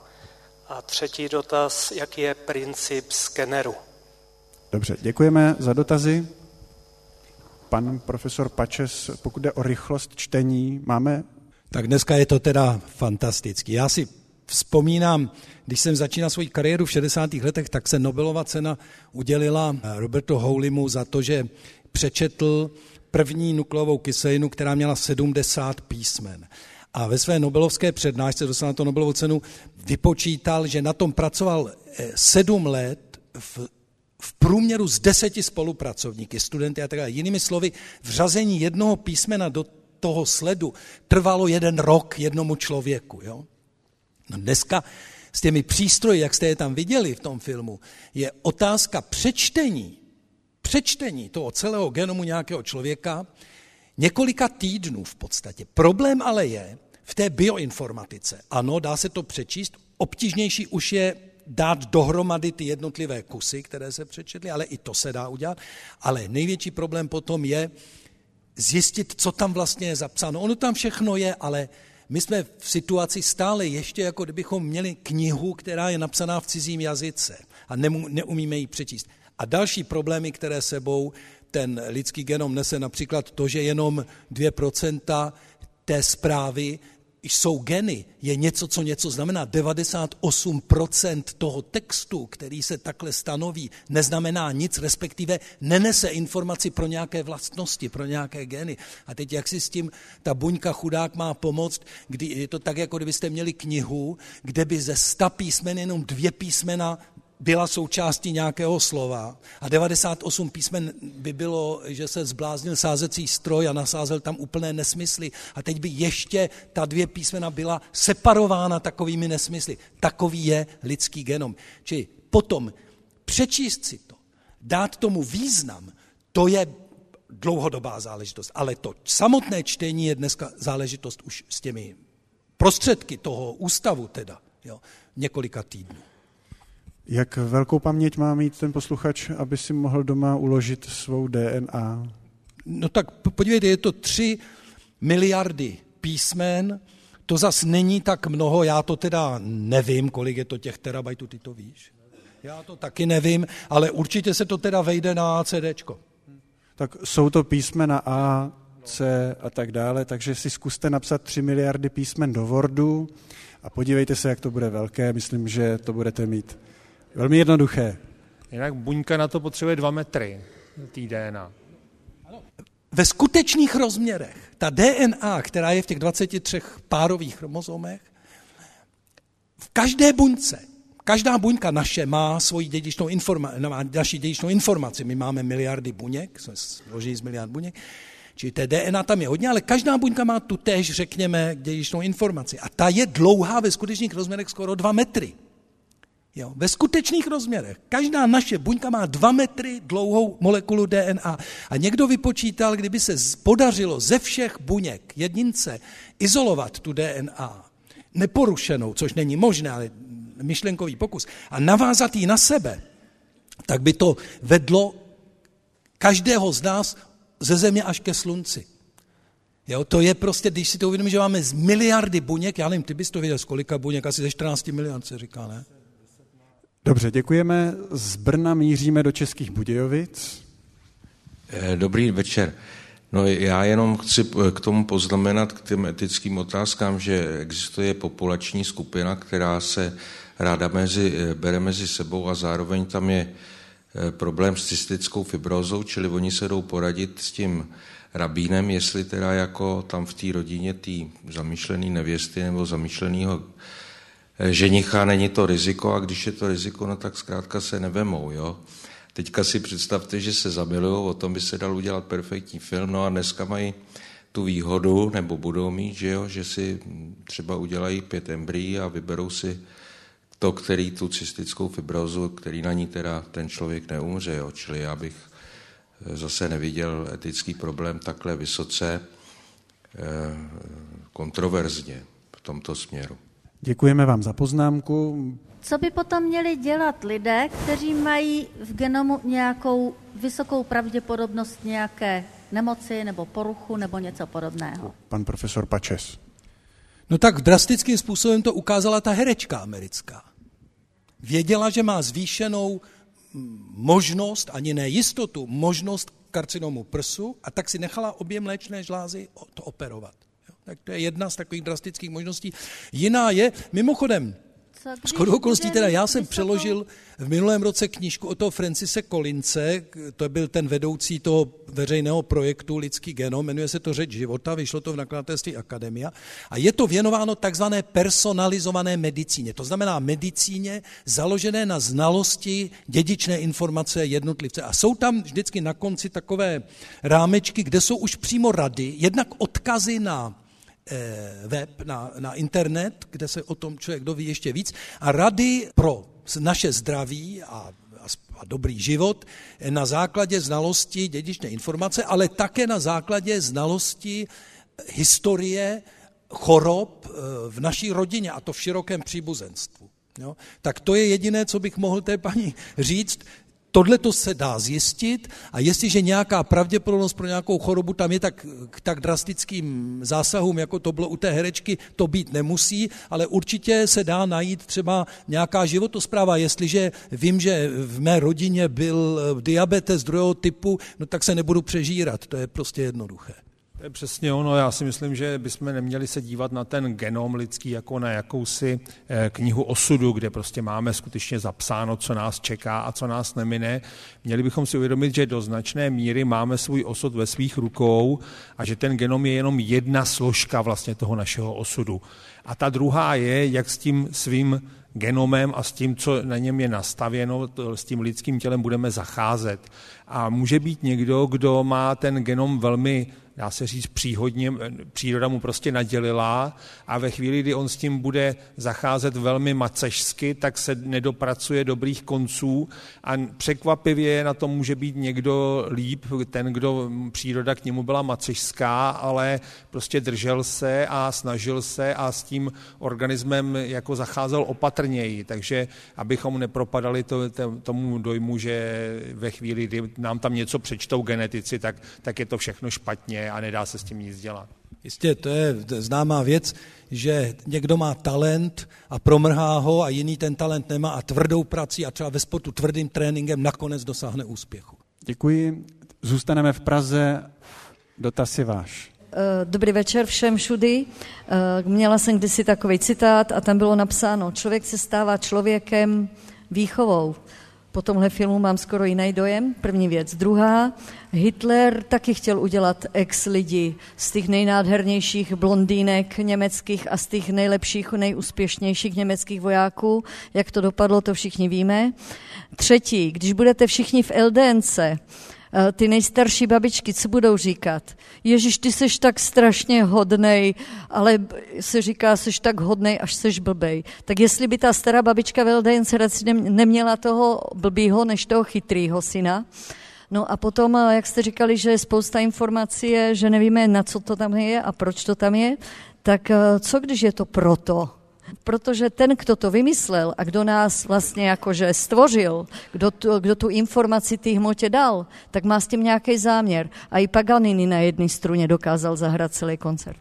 A třetí dotaz, jaký je princip skeneru? Dobře, děkujeme za dotazy. Pan profesor Pačes, pokud jde o rychlost čtení, máme... Tak dneska je to teda fantastický. Já si vzpomínám, když jsem začínal svou kariéru v šedesátých letech, tak se Nobelova cena udělila Robertu Howleymu za to, že přečetl první nukleovou kyselinu, která měla sedmdesát písmen. A ve své nobelovské přednášce, dostal na to Nobelovu cenu, vypočítal, že na tom pracoval sedm let v, v průměru s deseti spolupracovníky, studenty a tak dále. Jinými slovy, vřazení jednoho písmena do toho sledu trvalo jeden rok jednomu člověku. Jo? No dneska s těmi přístroji, jak jste je tam viděli v tom filmu, je otázka přečtení, přečtení toho celého genomu nějakého člověka několika týdnů v podstatě. Problém ale je v té bioinformatice. Ano, dá se to přečíst, obtížnější už je dát dohromady ty jednotlivé kusy, které se přečetly, ale i to se dá udělat. Ale největší problém potom je zjistit, co tam vlastně je zapsáno. Ono tam všechno je, ale my jsme v situaci stále ještě, jako kdybychom měli knihu, která je napsaná v cizím jazyce a neumíme ji přečíst. A další problémy, které sebou ten lidský genom nese, například to, že jenom dvě procenta té zprávy jsou geny, je něco, co něco znamená. devadesát osm procent toho textu, který se takhle stanoví, neznamená nic, respektive nenese informaci pro nějaké vlastnosti, pro nějaké geny. A teď jak si s tím ta buňka chudák má pomoct, kdy je to tak, jako kdybyste měli knihu, kde by ze sta písmen jenom dvě písmena byla součástí nějakého slova a devadesát osm písmen by bylo, že se zbláznil sázecí stroj a nasázel tam úplné nesmysly a teď by ještě ta dvě písmena byla separována takovými nesmysly. Takový je lidský genom. Čili potom přečíst si to, dát tomu význam, to je dlouhodobá záležitost, ale to samotné čtení je dneska záležitost už s těmi prostředky toho ústavu teda, jo, několika týdnů. Jak velkou paměť má mít ten posluchač, aby si mohl doma uložit svou D N A? No tak podívejte, je to tři miliardy písmen, to zas není tak mnoho, já to teda nevím, kolik je to těch terabajtů, ty to víš? Já to taky nevím, ale určitě se to teda vejde na CDčko. Tak jsou to písmena A, C a tak dále, takže si zkuste napsat tři miliardy písmen do Wordu a podívejte se, jak to bude velké, myslím, že to budete mít velmi jednoduché. Jinak buňka na to potřebuje dva metry, tý D N A. Ve skutečných rozměrech ta D N A, která je v těch dvaceti třech párových chromozomech, v každé buňce, každá buňka naše má svoji dědičnou informaci, má naši dědičnou informaci. My máme miliardy buněk, jsme složení z miliard buněk, čili té D N A tam je hodně, ale každá buňka má tu též, řekněme, dědičnou informaci. A ta je dlouhá ve skutečných rozměrech skoro dva metry. Jo, ve skutečných rozměrech. Každá naše buňka má dva metry dlouhou molekulu D N A. A někdo vypočítal, kdyby se podařilo ze všech buněk jedince izolovat tu D N A, neporušenou, což není možné, ale myšlenkový pokus, a navázat ji na sebe, tak by to vedlo každého z nás ze země až ke slunci. Jo, to je prostě, když si to uvědomí, že máme z miliardy buněk, já nevím, ty bys to věděl, z kolika buněk, asi ze čtrnácti miliard se říká, ne? Dobře, děkujeme. Z Brna míříme do Českých Budějovic. Dobrý večer. No já jenom chci k tomu poznamenat, k těm etickým otázkám, že existuje populační skupina, která se ráda mezi, bere mezi sebou a zároveň tam je problém s cystickou fibrózou, čili oni se jdou poradit s tím rabínem, jestli teda jako tam v té rodině té zamýšlené nevěsty nebo zamýšleného ženicha není to riziko, a když je to riziko, no tak zkrátka se nevemou, jo. Teďka si představte, že se zamilujou, o tom by se dal udělat perfektní film, no a dneska mají tu výhodu, nebo budou mít, že jo, že si třeba udělají pět embryí a vyberou si to, který tu cystickou fibrózu, který na ní teda ten člověk neumře, jo. Čili já bych zase neviděl etický problém takhle vysoce kontroverzně v tomto směru. Děkujeme vám za poznámku. Co by potom měli dělat lidé, kteří mají v genomu nějakou vysokou pravděpodobnost nějaké nemoci nebo poruchu nebo něco podobného? Pan profesor Pačes. No tak drastickým způsobem to ukázala ta herečka americká. Věděla, že má zvýšenou možnost, ani ne jistotu, možnost karcinomu prsu, a tak si nechala obě mléčné žlázy to operovat. Tak to je jedna z takových drastických možností. Jiná je, mimochodem, shodou okolností teda já jsem přeložil v minulém roce knížku od toho Francise Collinse, to byl ten vedoucí toho veřejného projektu Lidský genom, jmenuje se to Řeč života, vyšlo to v nakladatelství Akademia a je to věnováno takzvané personalizované medicíně. To znamená medicíně založené na znalosti dědičné informace jednotlivce. A jsou tam vždycky na konci takové rámečky, kde jsou už přímo rady, jednak odkazy na web, na, na internet, kde se o tom člověk doví ještě víc, a rady pro naše zdraví a a dobrý život na základě znalosti dědičné informace, ale také na základě znalosti historie chorob v naší rodině, a to v širokém příbuzenstvu. Jo? Tak to je jediné, co bych mohl té paní říct. Tohle to se dá zjistit a jestliže nějaká pravděpodobnost pro nějakou chorobu tam je, tak k tak drastickým zásahům, jako to bylo u té herečky, to být nemusí, ale určitě se dá najít třeba nějaká životospráva. Jestliže vím, že v mé rodině byl diabetes druhého typu, no tak se nebudu přežírat, to je prostě jednoduché. To je přesně ono, já si myslím, že bychom neměli se dívat na ten genom lidský jako na jakousi knihu osudu, kde prostě máme skutečně zapsáno, co nás čeká a co nás nemine. Měli bychom si uvědomit, že do značné míry máme svůj osud ve svých rukou a že ten genom je jenom jedna složka vlastně toho našeho osudu. A ta druhá je, jak s tím svým genomem a s tím, co na něm je nastavěno, s tím lidským tělem budeme zacházet. A může být někdo, kdo má ten genom velmi, dá se říct, příhodně, příroda mu prostě nadělila a ve chvíli, kdy on s tím bude zacházet velmi macežsky, tak se nedopracuje dobrých konců a překvapivě na tom může být někdo líp, ten, kdo příroda k němu byla macežská, ale prostě držel se a snažil se a s tím organismem jako zacházel opatrněji, takže abychom nepropadali to, tomu dojmu, že ve chvíli, kdy nám tam něco přečtou genetici, tak, tak je to všechno špatně a nedá se s tím nic dělat. Jistě, to je známá věc, že někdo má talent a promrhá ho a jiný ten talent nemá a tvrdou prací a třeba ve sportu tvrdým tréninkem nakonec dosáhne úspěchu. Děkuji. Zůstaneme v Praze. Dotaz je váš. Dobrý večer všem všudy. Měla jsem kdysi takový citát a tam bylo napsáno: člověk se stává člověkem výchovou. Po tomhle filmu mám skoro jiný dojem, první věc. Druhá, Hitler taky chtěl udělat ex lidi z těch nejnádhernějších blondýnek německých a z těch nejlepších, nejúspěšnějších německých vojáků. Jak to dopadlo, to všichni víme. Třetí, když budete všichni v el dé ence, ty nejstarší babičky, co budou říkat? Ježiš, ty seš tak strašně hodnej, ale se říká, seš tak hodnej, až seš blbej. Tak jestli by ta stará babička v el dé ence neměla toho blbýho, než toho chytrýho syna. No a potom, jak jste říkali, že je spousta informací, že nevíme, na co to tam je a proč to tam je, tak co když je to proto? Protože ten, kdo to vymyslel a kdo nás vlastně jakože stvořil, kdo tu, kdo tu informaci té hmotě dal, tak má s tím nějaký záměr. A i Paganini na jedné struně dokázal zahrát celý koncert.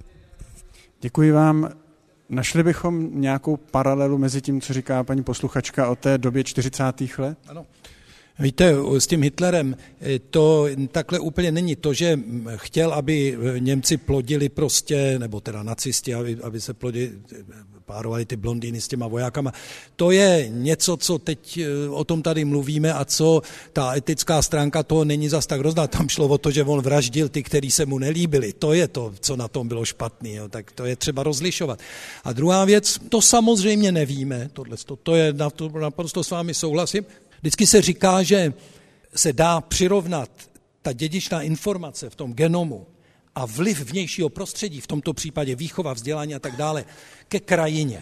Děkuji vám. Našli bychom nějakou paralelu mezi tím, co říká paní posluchačka o té době čtyřicátých let? Ano. Víte, s tím Hitlerem to takhle úplně není. To, že chtěl, aby Němci plodili prostě, nebo teda nacisti, aby, aby se plodili, párovali ty blondýny s těma vojákama, to je něco, co teď o tom tady mluvíme a co ta etická stránka toho není zas tak hrozná. Tam šlo o to, že on vraždil ty, kteří se mu nelíbili. To je to, co na tom bylo špatný. Jo. Tak to je třeba rozlišovat. A druhá věc, to samozřejmě nevíme. Tohle, to, to je naprosto s vámi souhlasím. Vždycky se říká, že se dá přirovnat ta dědičná informace v tom genomu a vliv vnějšího prostředí, v tomto případě výchova, vzdělání a tak dále, ke krajině.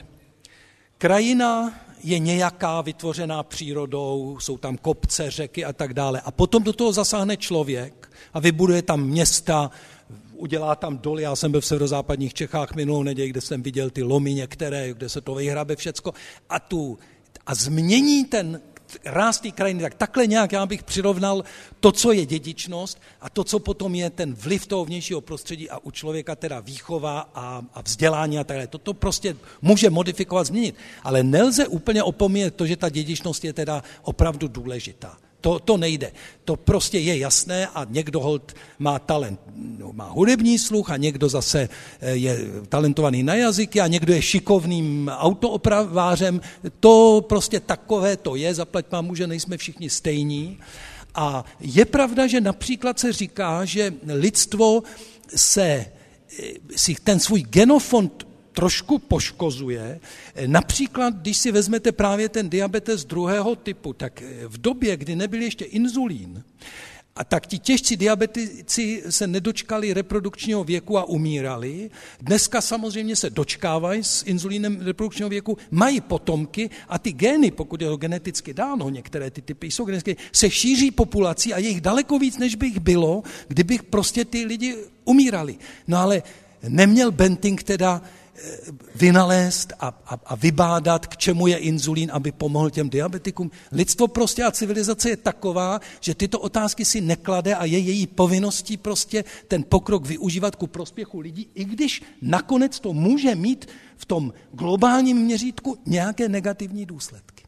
Krajina je nějaká vytvořená přírodou, jsou tam kopce, řeky a tak dále. A potom do toho zasáhne člověk a vybuduje tam města, udělá tam doly. Já jsem byl v severozápadních Čechách minulou neděli, kde jsem viděl ty lomy některé, kde se to vyhrabe všecko a, tu, a změní ten ráz té krajiny, tak takhle nějak já bych přirovnal to, co je dědičnost a to, co potom je ten vliv toho vnějšího prostředí a u člověka teda výchova a, a vzdělání a tak dále. To prostě může modifikovat, změnit, ale nelze úplně opomíjet to, že ta dědičnost je teda opravdu důležitá. To, to nejde. To prostě je jasné a někdo holt má talent, no, má hudební sluch a někdo zase je talentovaný na jazyky a někdo je šikovným autoopravářem. To prostě takové to je, zaplať pámu, že nejsme všichni stejní. A je pravda, že například se říká, že lidstvo se si ten svůj genofond trošku poškozuje. Například, když si vezmete právě ten diabetes druhého typu, tak v době, kdy nebyl ještě inzulín A tak ti těžcí diabetici se nedočkali reprodukčního věku a umírali. Dneska samozřejmě se dočkávají s inzulínem reprodukčního věku, mají potomky a ty gény, pokud je to geneticky dáno, některé ty typy jsou geneticky, se šíří populací a je jich daleko víc, než by jich bylo, kdyby prostě ty lidi umírali. No ale neměl Banting teda vynalézt a, a, a vybádat, k čemu je inzulín, aby pomohl těm diabetikům. Lidstvo prostě a civilizace je taková, že tyto otázky si neklade a je její povinností prostě ten pokrok využívat ku prospěchu lidí, i když nakonec to může mít v tom globálním měřítku nějaké negativní důsledky.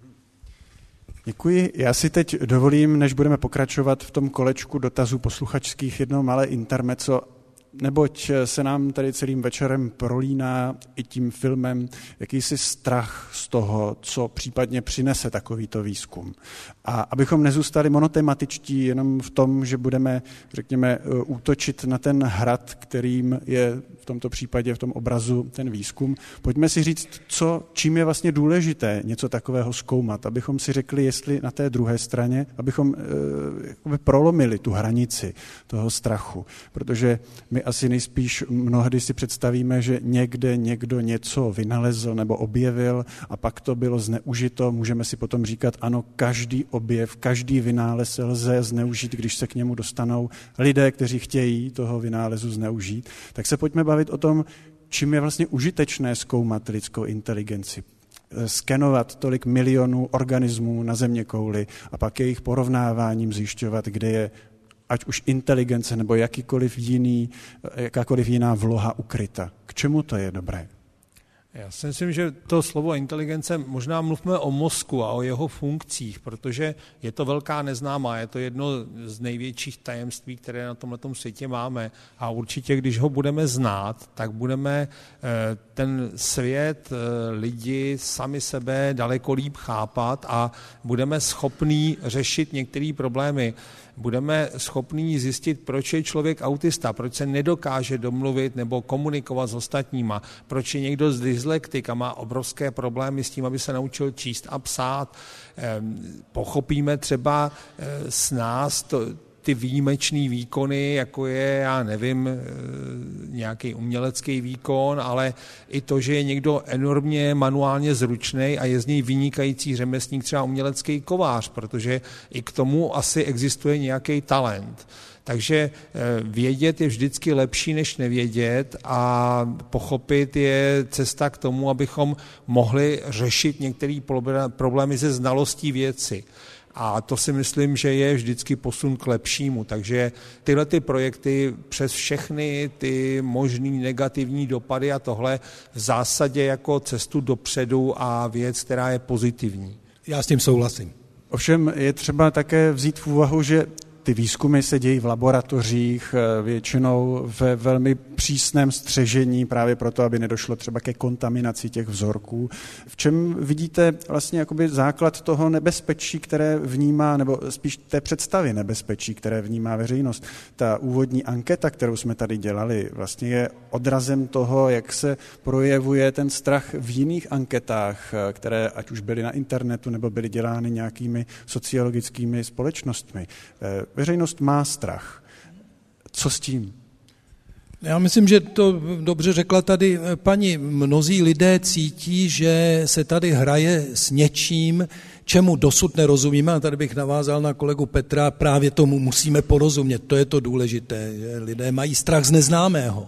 Děkuji. Já si teď dovolím, než budeme pokračovat v tom kolečku dotazů posluchačských, jedno malé intermezzo, neboť se nám tady celým večerem prolíná i tím filmem jakýsi strach z toho, co případně přinese takovýto výzkum. A abychom nezůstali monotematičtí jenom v tom, že budeme, řekněme, útočit na ten hrad, kterým je v tomto případě, v tom obrazu ten výzkum, pojďme si říct, co, čím je vlastně důležité něco takového zkoumat, abychom si řekli, jestli na té druhé straně, abychom eh, jakoby prolomili tu hranici toho strachu, protože my asi nejspíš mnohdy si představíme, že někde někdo něco vynalezl nebo objevil a pak to bylo zneužito. Můžeme si potom říkat, ano, každý objev, každý vynález lze zneužít, když se k němu dostanou lidé, kteří chtějí toho vynálezu zneužít. Tak se pojďme bavit o tom, čím je vlastně užitečné zkoumat lidskou inteligenci. Skenovat tolik milionů organismů na zeměkouli a pak jejich porovnáváním zjišťovat, kde je ať už inteligence nebo jakýkoliv jiný, jakákoliv jiná vloha ukryta. K čemu to je dobré? Já si myslím, že to slovo inteligence, možná mluvme o mozku a o jeho funkcích, protože je to velká neznámá, je to jedno z největších tajemství, které na tomhletom světě máme a určitě, když ho budeme znát, tak budeme ten svět, lidi, sami sebe daleko líp chápat a budeme schopní řešit některé problémy. Budeme schopní zjistit, proč je člověk autista, proč se nedokáže domluvit nebo komunikovat s ostatníma, proč je někdo z dyslektik a má obrovské problémy s tím, aby se naučil číst a psát. Pochopíme třeba s nás to, ty výjimečný výkony, jako je, já nevím, nějaký umělecký výkon, ale i to, že je někdo enormně manuálně zručný a je z něj vynikající řemeslník, třeba umělecký kovář, protože i k tomu asi existuje nějaký talent. Takže vědět je vždycky lepší, než nevědět a pochopit je cesta k tomu, abychom mohli řešit některé problémy ze znalostí věci. A to si myslím, že je vždycky posun k lepšímu. Takže tyhle ty projekty přes všechny ty možný negativní dopady a tohle v zásadě jako cestu dopředu a věc, která je pozitivní. Já s tím souhlasím. Ovšem je třeba také vzít v úvahu, že ty výzkumy se dějí v laboratořích, většinou ve velmi přísném střežení, právě proto, aby nedošlo třeba ke kontaminaci těch vzorků. V čem vidíte vlastně jakoby základ toho nebezpečí, které vnímá, nebo spíš té představy nebezpečí, které vnímá veřejnost? Ta úvodní anketa, kterou jsme tady dělali, vlastně je odrazem toho, jak se projevuje ten strach v jiných anketách, které ať už byly na internetu, nebo byly dělány nějakými sociologickými společnostmi. Veřejnost má strach. Co s tím? Já myslím, že to dobře řekla tady paní. Mnozí lidé cítí, že se tady hraje s něčím, čemu dosud nerozumíme. A tady bych navázal na kolegu Petra, právě tomu musíme porozumět. To je to důležité. Že lidé mají strach z neznámého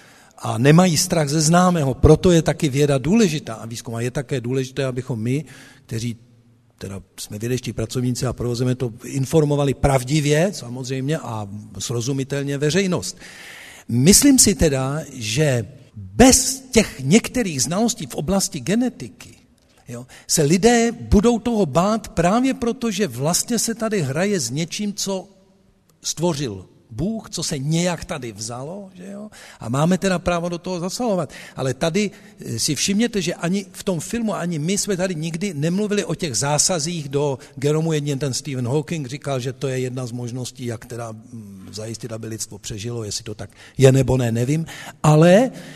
a nemají strach ze známého. Proto je taky věda důležitá a výzkum. A je také důležité, abychom my, kteří teda jsme vědečtí pracovníci a provozujeme to, informovali pravdivě samozřejmě a srozumitelně veřejnost. Myslím si teda, že bez těch některých znalostí v oblasti genetiky jo, se lidé budou toho bát právě proto, že vlastně se tady hraje s něčím, co stvořil Bůh, co se nějak tady vzalo, že jo? A máme teda právo do toho zasahovat. Ale tady si všimněte, že ani v tom filmu, ani my jsme tady nikdy nemluvili o těch zásazích do genomu. Jedně ten Stephen Hawking říkal, že to je jedna z možností, jak teda zajistit, aby lidstvo přežilo, jestli to tak je nebo ne, nevím. Ale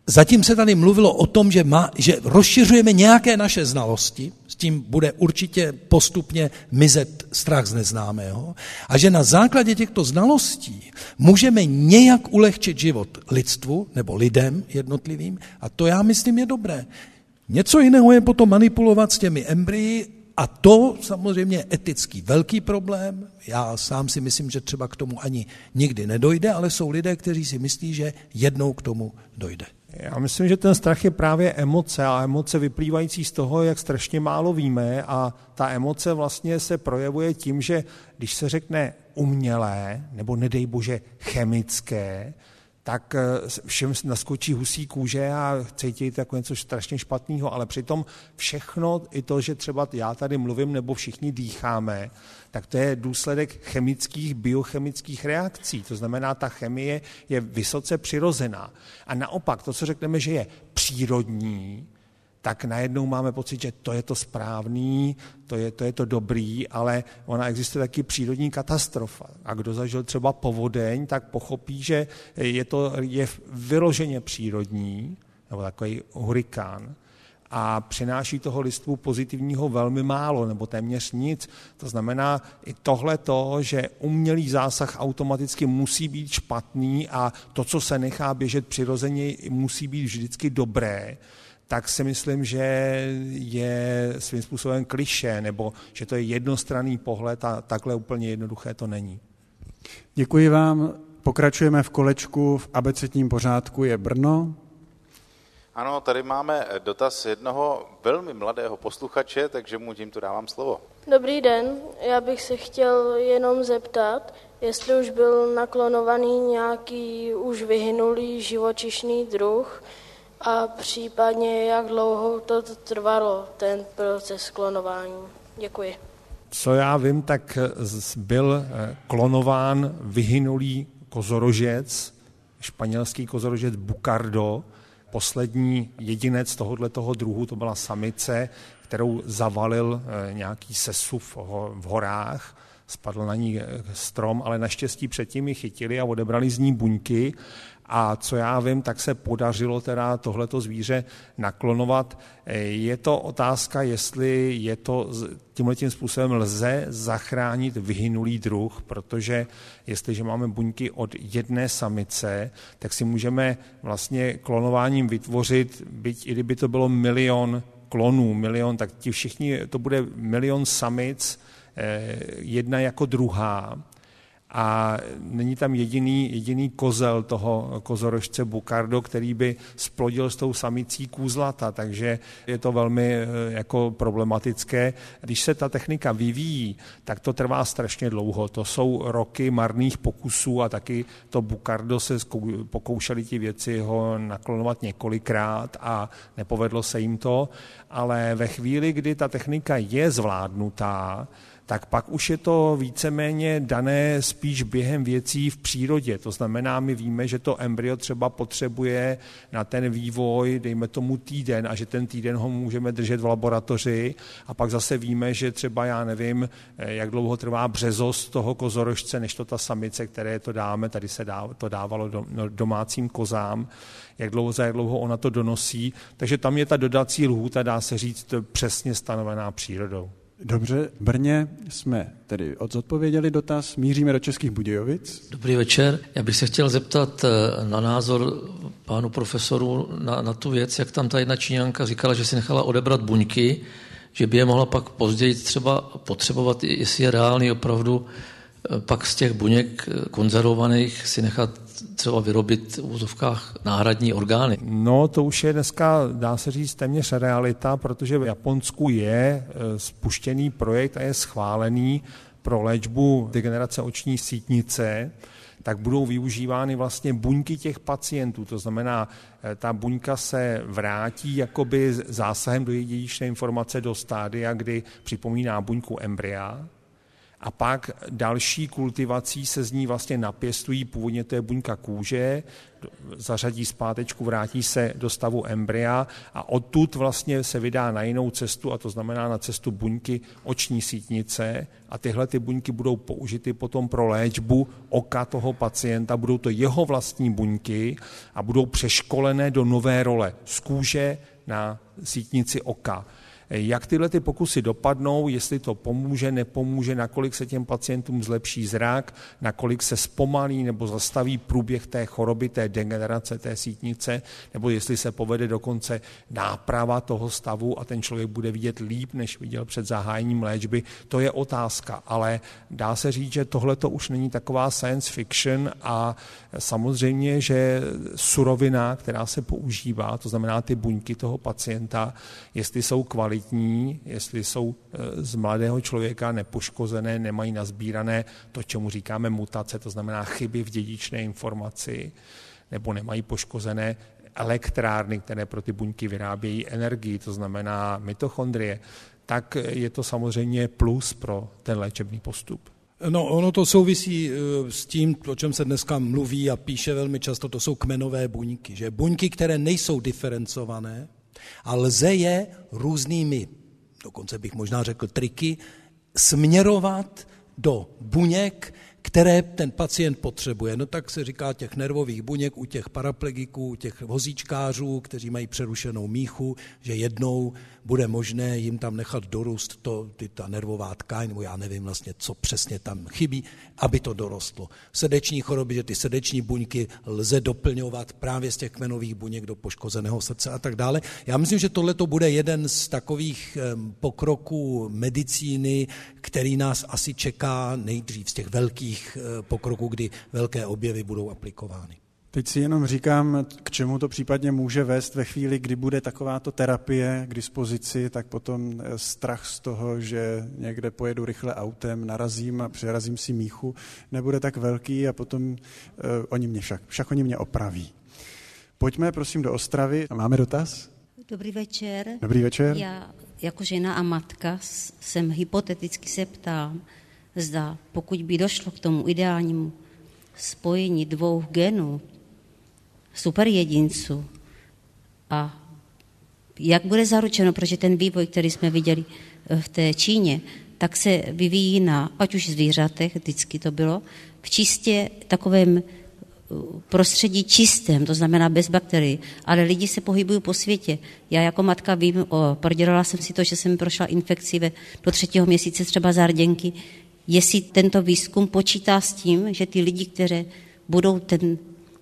Zatím se tady mluvilo o tom, že, má, že rozšiřujeme nějaké naše znalosti, s tím bude určitě postupně mizet strach z neznámého, a že na základě těchto znalostí můžeme nějak ulehčit život lidstvu nebo lidem jednotlivým, a to já myslím je dobré. Něco jiného je potom manipulovat s těmi embryi, a to samozřejmě je etický velký problém. Já sám si myslím, že třeba k tomu ani nikdy nedojde, ale jsou lidé, kteří si myslí, že jednou k tomu dojde. Já myslím, že ten strach je právě emoce a emoce vyplývající z toho, jak strašně málo víme, a ta emoce vlastně se projevuje tím, že když se řekne umělé nebo nedej bože chemické, tak všem naskočí husí kůže a cítí to jako něco strašně špatného, ale přitom všechno, i to, že třeba já tady mluvím nebo všichni dýcháme, tak to je důsledek chemických, biochemických reakcí. To znamená, ta chemie je vysoce přirozená. A naopak, to, co řekneme, že je přírodní, tak najednou máme pocit, že to je to správný, to je, to je to dobrý, ale ona existuje taky přírodní katastrofa. A kdo zažil třeba povodeň, tak pochopí, že je to je vyloženě přírodní, nebo takový hurikán, a přináší toho lidstvu pozitivního velmi málo, nebo téměř nic. To znamená i tohleto, že umělý zásah automaticky musí být špatný a to, co se nechá běžet přirozeně, musí být vždycky dobré, tak si myslím, že je svým způsobem klišé, nebo že to je jednostranný pohled a takhle úplně jednoduché to není. Děkuji vám. Pokračujeme v kolečku. V abecedním pořádku je Brno. Ano, tady máme dotaz jednoho velmi mladého posluchače, takže mu tímto dávám slovo. Dobrý den, já bych se chtěl jenom zeptat, jestli už byl naklonovaný nějaký už vyhynulý živočišný druh, a případně jak dlouho to trvalo, ten proces klonování. Děkuji. Co já vím, tak byl klonován vyhynulý kozorožec, španělský kozorožec Bucardo, poslední jedinec tohoto druhu, to byla samice, kterou zavalil nějaký sesuv v horách, spadl na ní strom, ale naštěstí předtím ji chytili a odebrali z ní buňky. A co já vím, tak se podařilo teda tohleto zvíře naklonovat. Je to otázka, jestli je to tímhletím způsobem lze zachránit vyhynulý druh, protože jestliže máme buňky od jedné samice, tak si můžeme vlastně klonováním vytvořit, byť i kdyby to bylo milion klonů, milion, tak ti všichni, to bude milion samic, jedna jako druhá. A není tam jediný, jediný kozel toho kozorožce Bucardo, který by splodil s tou samicí kůzlata, takže je to velmi jako problematické. Když se ta technika vyvíjí, tak to trvá strašně dlouho. To jsou roky marných pokusů a taky to Bucardo se pokoušeli ti věci ho naklonovat několikrát a nepovedlo se jim to, ale ve chvíli, kdy ta technika je zvládnutá, tak pak už je to víceméně dané spíš během věcí v přírodě. To znamená, my víme, že to embryo třeba potřebuje na ten vývoj, dejme tomu týden, a že ten týden ho můžeme držet v laboratoři, a pak zase víme, že třeba, já nevím, jak dlouho trvá březost toho kozorožce, než to ta samice, které to dáme, tady se dá, to dávalo domácím kozám, jak dlouho, za jak dlouho ona to donosí. Takže tam je ta dodací lhůta, dá se říct, přesně stanovená přírodou. Dobře, v Brně jsme tedy odzodpověděli dotaz, míříme do Českých Budějovic. Dobrý večer, já bych se chtěl zeptat na názor pánu profesoru na, na tu věc, jak tam ta jedna Číňanka říkala, že si nechala odebrat buňky, že by je mohla pak později třeba potřebovat, jestli je reálný opravdu pak z těch buněk konzervovaných si nechat třeba vyrobit v úzovkách náhradní orgány. No, to už je dneska, dá se říct, téměř realita, protože v Japonsku je spuštěný projekt a je schválený pro léčbu degenerace oční sítnice, tak budou využívány vlastně buňky těch pacientů. To znamená, ta buňka se vrátí jakoby zásahem do její dědičné informace do stádia, kdy připomíná buňku embrya. A pak další kultivací se z ní vlastně napěstují, původně to je buňka kůže, zařadí zpátečku, vrátí se do stavu embrya a odtud vlastně se vydá na jinou cestu, a to znamená na cestu buňky oční sítnice, a tyhle ty buňky budou použity potom pro léčbu oka toho pacienta, budou to jeho vlastní buňky a budou přeškolené do nové role z kůže na sítnici oka. Jak tyhle ty pokusy dopadnou, jestli to pomůže, nepomůže, nakolik se těm pacientům zlepší zrak, nakolik se zpomalí nebo zastaví průběh té choroby, té degenerace té sítnice, nebo jestli se povede dokonce náprava toho stavu a ten člověk bude vidět líp, než viděl před zahájením léčby, to je otázka. Ale dá se říct, že tohle to už není taková science fiction a samozřejmě, že surovina, která se používá, to znamená ty buňky toho pacienta, jestli jsou kvalitní, jestli jsou z mladého člověka nepoškozené, nemají nazbírané to, čemu říkáme mutace, to znamená chyby v dědičné informaci, nebo nemají poškozené elektrárny, které pro ty buňky vyrábějí energii, to znamená mitochondrie, tak je to samozřejmě plus pro ten léčebný postup. No, ono to souvisí s tím, o čem se dneska mluví a píše velmi často, to jsou kmenové buňky, že buňky, které nejsou diferencované, a lze je různými, dokonce bych možná řekl triky, směrovat do buněk, které ten pacient potřebuje. No tak se říká těch nervových buněk u těch paraplegiků, u těch vozíčkářů, kteří mají přerušenou míchu, že jednou bude možné jim tam nechat dorůst to, ty, ta nervová tkáň, nebo já nevím vlastně, co přesně tam chybí, aby to dorostlo. Srdeční choroby, že ty srdeční buňky lze doplňovat právě z těch kmenových buněk do poškozeného srdce a tak dále. Já myslím, že tohle to bude jeden z takových pokroků medicíny, který nás asi čeká nejdřív z těch velkých pokroků, kdy velké objevy budou aplikovány. Teď si jenom říkám, k čemu to případně může vést ve chvíli, kdy bude takováto terapie k dispozici, tak potom strach z toho, že někde pojedu rychle autem, narazím a přerazím si míchu, nebude tak velký a potom uh, oni mě však, však oni mě opraví. Pojďme prosím do Ostravy. Máme dotaz? Dobrý večer. Dobrý večer. Já jako žena a matka jsem hypoteticky se ptám, zda pokud by došlo k tomu ideálnímu spojení dvou genů, superjedinců, a jak bude zaručeno, protože ten vývoj, který jsme viděli v té Číně, tak se vyvíjí na, ať už zvířatech, vždycky to bylo, v čistě takovém prostředí čistém, to znamená bez bakterií, ale lidi se pohybují po světě. Já jako matka vím, prodělala jsem si to, že jsem prošla infekci ve, do třetího měsíce třeba zárděnky, jestli tento výzkum počítá s tím, že ty lidi, kteří budou ten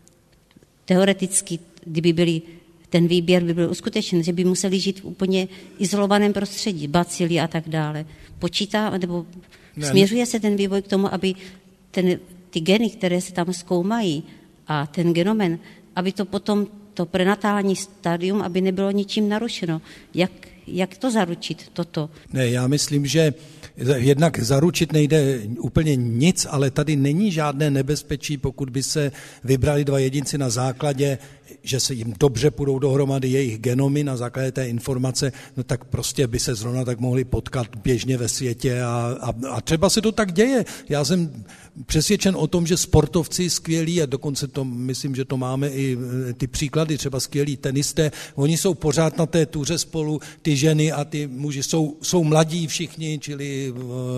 teoreticky, kdyby byli, ten výběr by byl uskutečen, že by museli žít v úplně izolovaném prostředí, bacily a tak dále. Počítá, nebo ne, směřuje se ten vývoj k tomu, aby ten, ty geny, které se tam zkoumají a ten genomen, aby to potom, to prenatální stádium, aby nebylo ničím narušeno. Jak, jak to zaručit, toto? Ne, já myslím, že jednak zaručit nejde úplně nic, ale tady není žádné nebezpečí, pokud by se vybrali dva jedinci na základě, že se jim dobře půjdou dohromady jejich genomy na základě té informace, no tak prostě by se zrovna tak mohli potkat běžně ve světě a, a, a třeba se to tak děje. Já jsem přesvědčen o tom, že sportovci skvělí, a dokonce to myslím, že to máme i ty příklady, třeba skvělí tenisté, oni jsou pořád na té tuře spolu, ty ženy a ty muži jsou, jsou mladí všichni, čili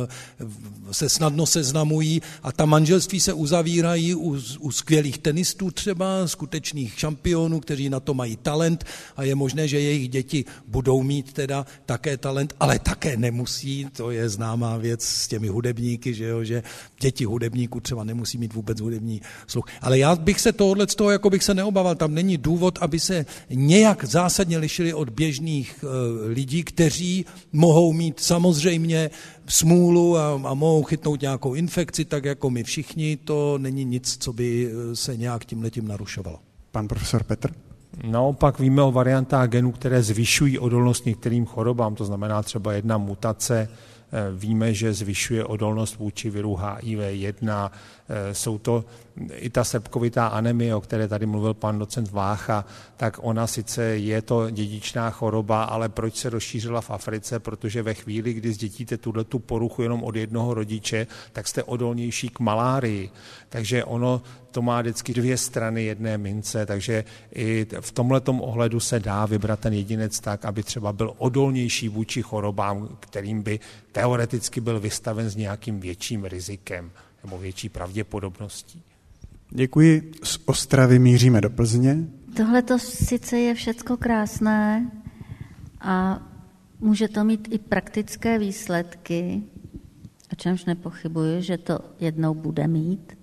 se snadno seznamují a ta manželství se uzavírají u, u skvělých tenistů třeba, skutečných šampionů, kteří na to mají talent a je možné, že jejich děti budou mít teda také talent, ale také nemusí, to je známá věc s těmi hudebníky, že, jo, že děti hudebníků třeba nemusí mít vůbec hudební sluch. Ale já bych se tohohle z toho, jako bych se neobával, tam není důvod, aby se nějak zásadně lišili od běžných uh, lidí, kteří mohou mít samozřejmě smůlu a, a mohou chytnout nějakou infekci, tak jako my všichni, to není nic, co by se nějak tímhletím narušovalo. Pan profesor Petr? Naopak víme o variantách genů, které zvyšují odolnost některým chorobám, to znamená třeba jedna mutace, víme, že zvyšuje odolnost vůči viru H I V jedna, Jsou to i ta srpkovitá anemie, o které tady mluvil pan docent Vácha, tak ona sice je to dědičná choroba, ale proč se rozšířila v Africe? Protože ve chvíli, kdy zdědíte tuhletu poruchu jenom od jednoho rodiče, tak jste odolnější k malárii. Takže ono to má vždycky dvě strany jedné mince, takže i v tomhletom ohledu se dá vybrat ten jedinec tak, aby třeba byl odolnější vůči chorobám, kterým by teoreticky byl vystaven s nějakým větším rizikem nebo větší pravděpodobností. Děkuji. Z Ostravy míříme do Plzně. Tohle to sice je všecko krásné a může to mít i praktické výsledky, o čemž nepochybuji, že to jednou bude mít,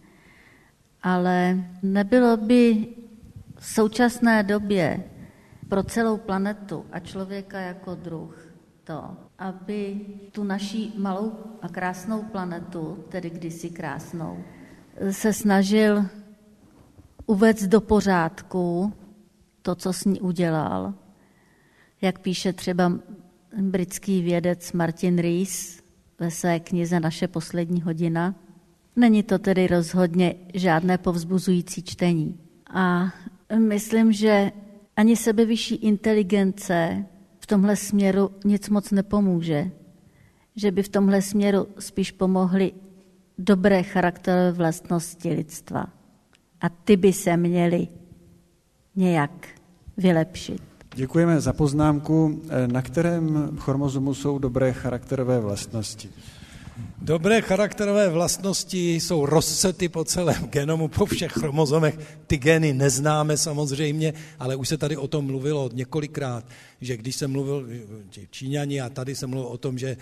ale nebylo by v současné době pro celou planetu a člověka jako druh to, aby tu naší malou a krásnou planetu, tedy kdysi krásnou, se snažil uvést do pořádku to, co s ní udělal. Jak píše třeba britský vědec Martin Rees ve své knize Naše poslední hodina. Není to tedy rozhodně žádné povzbuzující čtení. A myslím, že ani sebevyšší inteligence v tomhle směru nic moc nepomůže. Že by v tomhle směru spíš pomohly dobré charakterové vlastnosti lidstva. A ty by se měly nějak vylepšit. Děkujeme za poznámku. Na kterém chromozomu jsou dobré charakterové vlastnosti? Dobré charakterové vlastnosti jsou rozsety po celém genomu, po všech chromozomech. Ty gény neznáme samozřejmě, ale už se tady o tom mluvilo několikrát, že když jsem mluvil Číňani a tady jsem mluvil o tom, že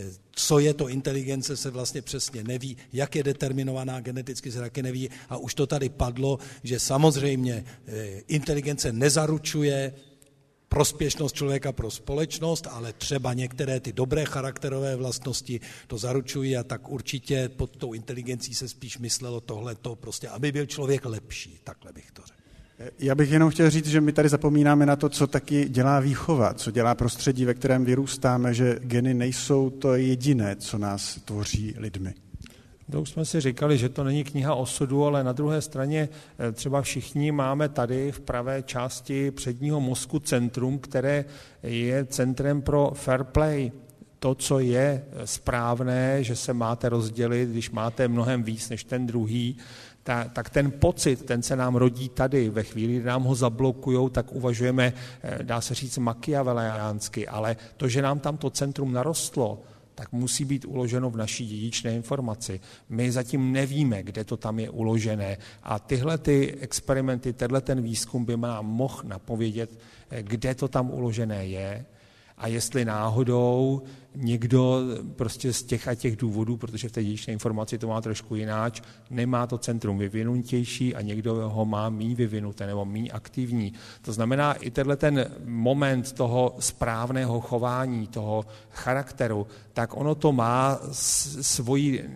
co je to inteligence, se vlastně přesně neví, jak je determinovaná geneticky, se taky neví. A už to tady padlo, že samozřejmě inteligence nezaručuje prospěšnost člověka pro společnost, ale třeba některé ty dobré charakterové vlastnosti to zaručují a tak určitě pod tou inteligencí se spíš myslelo tohleto, prostě, aby byl člověk lepší, takhle bych to řekl. Já bych jenom chtěl říct, že my tady zapomínáme na to, co taky dělá výchova, co dělá prostředí, ve kterém vyrůstáme, že geny nejsou to jediné, co nás tvoří lidmi. To už jsme si říkali, že to není kniha osudu, ale na druhé straně třeba všichni máme tady v pravé části předního mozku centrum, které je centrem pro fair play. To, co je správné, že se máte rozdělit, když máte mnohem víc než ten druhý, tak, tak ten pocit, ten se nám rodí tady. Ve chvíli, kdy nám ho zablokujou, tak uvažujeme, dá se říct, machiavelliánsky, ale to, že nám tam to centrum narostlo, tak musí být uloženo v naší dědičné informaci. My zatím nevíme, kde to tam je uložené a tyhle ty experimenty, tenhle ten výzkum by nám mohl napovědět, kde to tam uložené je a jestli náhodou někdo prostě z těch a těch důvodů, protože v té dědičné informaci to má trošku jináč, nemá to centrum vyvinutější a někdo ho má míň vyvinuté nebo míň aktivní. To znamená, i tenhle ten moment toho správného chování, toho charakteru, tak ono to má svoji,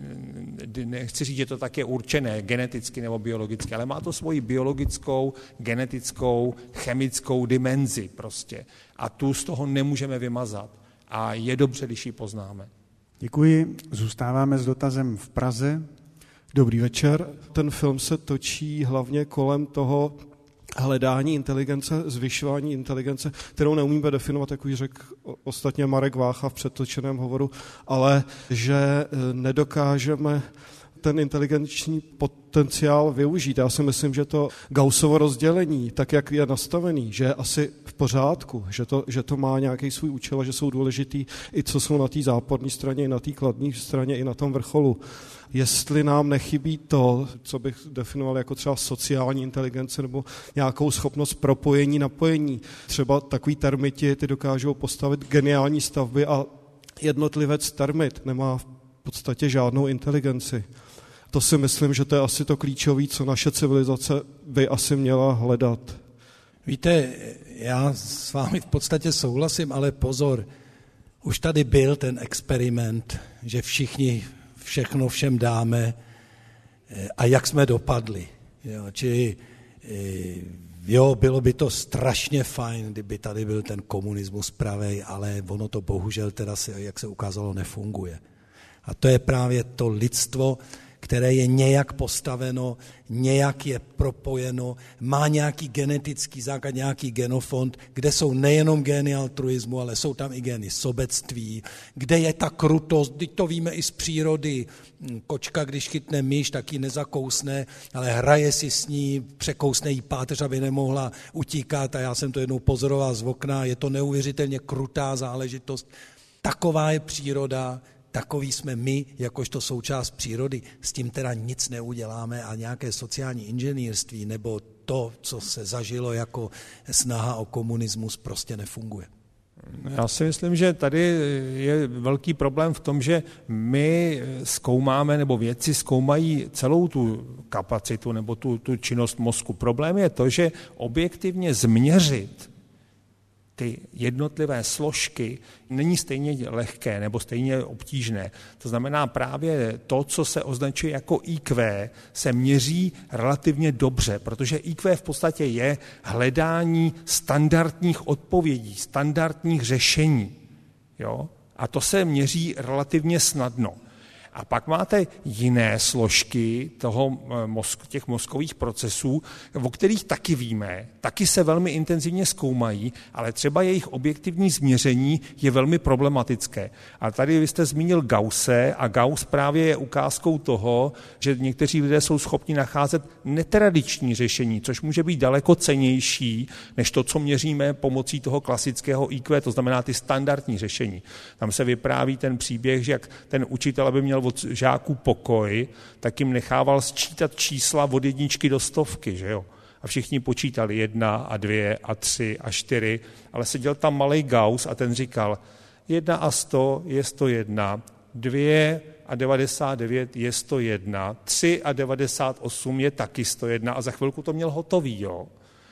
nechci říct, že to tak je určené geneticky nebo biologicky, ale má to svoji biologickou, genetickou, chemickou dimenzi prostě. A tu z toho nemůžeme vymazat. A je dobře, když ji poznáme. Děkuji. Zůstáváme s dotazem v Praze. Dobrý večer. Ten film se točí hlavně kolem toho hledání inteligence, zvyšování inteligence, kterou neumíme definovat, jak už řekl ostatně Marek Vácha v předtočeném hovoru, ale že nedokážeme ten inteligenční potenciál využít. Já si myslím, že to Gaussovo rozdělení, tak jak je nastavený, že je asi v pořádku, že to, že to má nějaký svůj účel a že jsou důležitý i co jsou na té záporné straně, i na té kladné straně, i na tom vrcholu. Jestli nám nechybí to, co bych definoval jako třeba sociální inteligence nebo nějakou schopnost propojení, napojení. Třeba takový termiti, ty dokážou postavit geniální stavby a jednotlivec termit nemá v podstatě žádnou inteligenci. To si myslím, že to je asi to klíčové, co naše civilizace by asi měla hledat. Víte, já s vámi v podstatě souhlasím, ale pozor, už tady byl ten experiment, že všichni všechno všem dáme a jak jsme dopadli. Jo, čili jo, bylo by to strašně fajn, kdyby tady byl ten komunismus pravej, ale ono to bohužel teda, jak se ukázalo, nefunguje. A to je právě to lidstvo, které je nějak postaveno, nějak je propojeno, má nějaký genetický základ, nějaký genofond, kde jsou nejenom gény altruismu, ale jsou tam i gény sobectví, kde je ta krutost, teď to víme i z přírody, kočka, když chytne myš, tak ji nezakousne, ale hraje si s ní, překousne jí páteř, aby nemohla utíkat a já jsem to jednou pozoroval z okna, je to neuvěřitelně krutá záležitost. Taková je příroda, takový jsme my, jakožto součást přírody, s tím teda nic neuděláme a nějaké sociální inženýrství nebo to, co se zažilo jako snaha o komunismus, prostě nefunguje. Já si myslím, že tady je velký problém v tom, že my zkoumáme, nebo vědci zkoumají celou tu kapacitu nebo tu, tu činnost mozku. Problém je to, že objektivně změřit ty jednotlivé složky není stejně lehké nebo stejně obtížné. To znamená právě to, co se označuje jako í kvé, se měří relativně dobře, protože í kvé v podstatě je hledání standardních odpovědí, standardních řešení. Jo? A to se měří relativně snadno. A pak máte jiné složky toho mozku, těch mozkových procesů, o kterých taky víme, taky se velmi intenzivně zkoumají, ale třeba jejich objektivní změření je velmi problematické. A tady vy jste zmínil Gausse a Gauss právě je ukázkou toho, že někteří lidé jsou schopni nacházet netradiční řešení, což může být daleko cennější, než to, co měříme pomocí toho klasického í kvé, to znamená ty standardní řešení. Tam se vypráví ten příběh, že jak ten učitel, aby měl od žáků pokoj, tak jim nechával sčítat čísla od jedničky do stovky, že jo? A všichni počítali jedna a dvě a tři a čtyři, ale seděl tam malej Gauss a ten říkal, jedna a sto je sto jedna, dvě a devadesát devět je sto jedna, tři a devadesát osm je taky sto jedna a za chvilku to měl hotový, jo?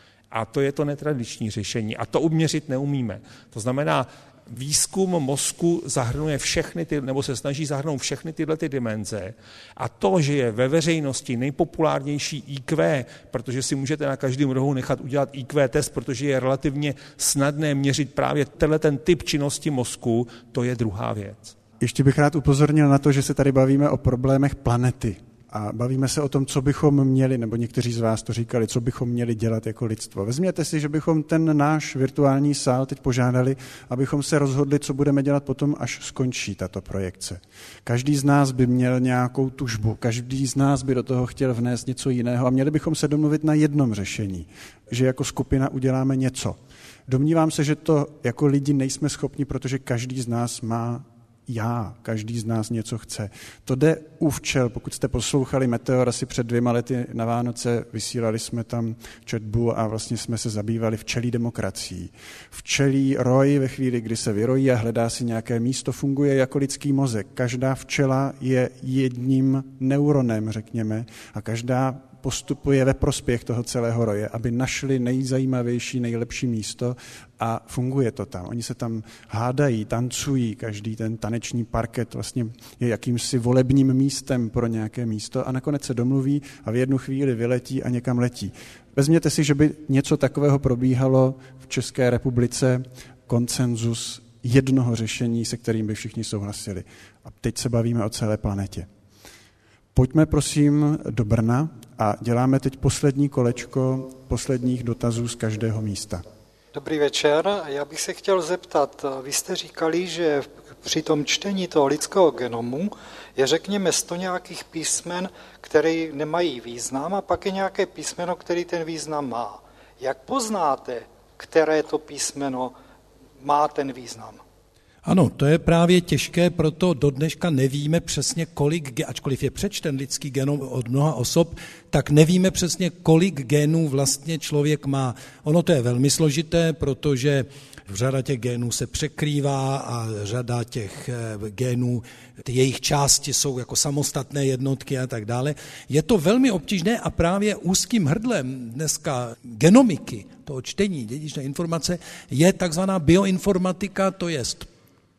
A to je to netradiční řešení a to uměřit neumíme. To znamená, výzkum mozku zahrnuje všechny ty, nebo se snaží zahrnout všechny tyhle ty dimenze a to, že je ve veřejnosti nejpopulárnější í kvé, protože si můžete na každém rohu nechat udělat í kvé test, protože je relativně snadné měřit právě tenhle ten typ činnosti mozku, to je druhá věc. Ještě bych rád upozornil na to, že se tady bavíme o problémech planety. A bavíme se o tom, co bychom měli, nebo někteří z vás to říkali, co bychom měli dělat jako lidstvo. Vezměte si, že bychom ten náš virtuální sál teď požádali, abychom se rozhodli, co budeme dělat potom, až skončí tato projekce. Každý z nás by měl nějakou tužbu, každý z nás by do toho chtěl vnést něco jiného a měli bychom se domluvit na jednom řešení, že jako skupina uděláme něco. Domnívám se, že to jako lidi nejsme schopni, protože každý z nás má já, každý z nás něco chce. To jde u včel, pokud jste poslouchali Meteor asi před dvěma lety na Vánoce, vysílali jsme tam četbu a vlastně jsme se zabývali včelí demokracií. Včelí roj ve chvíli, kdy se vyrojí a hledá si nějaké místo, funguje jako lidský mozek. Každá včela je jedním neuronem, řekněme, a každá postupuje ve prospěch toho celého roje, aby našli nejzajímavější, nejlepší místo a funguje to tam. Oni se tam hádají, tancují, každý ten taneční parket vlastně je jakýmsi volebním místem pro nějaké místo a nakonec se domluví a v jednu chvíli vyletí a někam letí. Vezměte si, že by něco takového probíhalo v České republice, konsenzus jednoho řešení, se kterým by všichni souhlasili. A teď se bavíme o celé planetě. Pojďme prosím do Brna a děláme teď poslední kolečko posledních dotazů z každého místa. Dobrý večer, já bych se chtěl zeptat, vy jste říkali, že při tom čtení toho lidského genomu je řekněme sto nějakých písmen, které nemají význam a pak je nějaké písmeno, který ten význam má. Jak poznáte, které to písmeno má ten význam? Ano, to je právě těžké, proto do dneška nevíme přesně, kolik, ačkoliv je přečten lidský genom od mnoha osob, tak nevíme přesně, kolik genů vlastně člověk má. Ono to je velmi složité, protože řada těch genů se překrývá a řada těch genů, ty jejich části jsou jako samostatné jednotky a tak dále. Je to velmi obtížné a právě úzkým hrdlem dneska genomiky, toho čtení dědičné informace, je takzvaná bioinformatika, to jest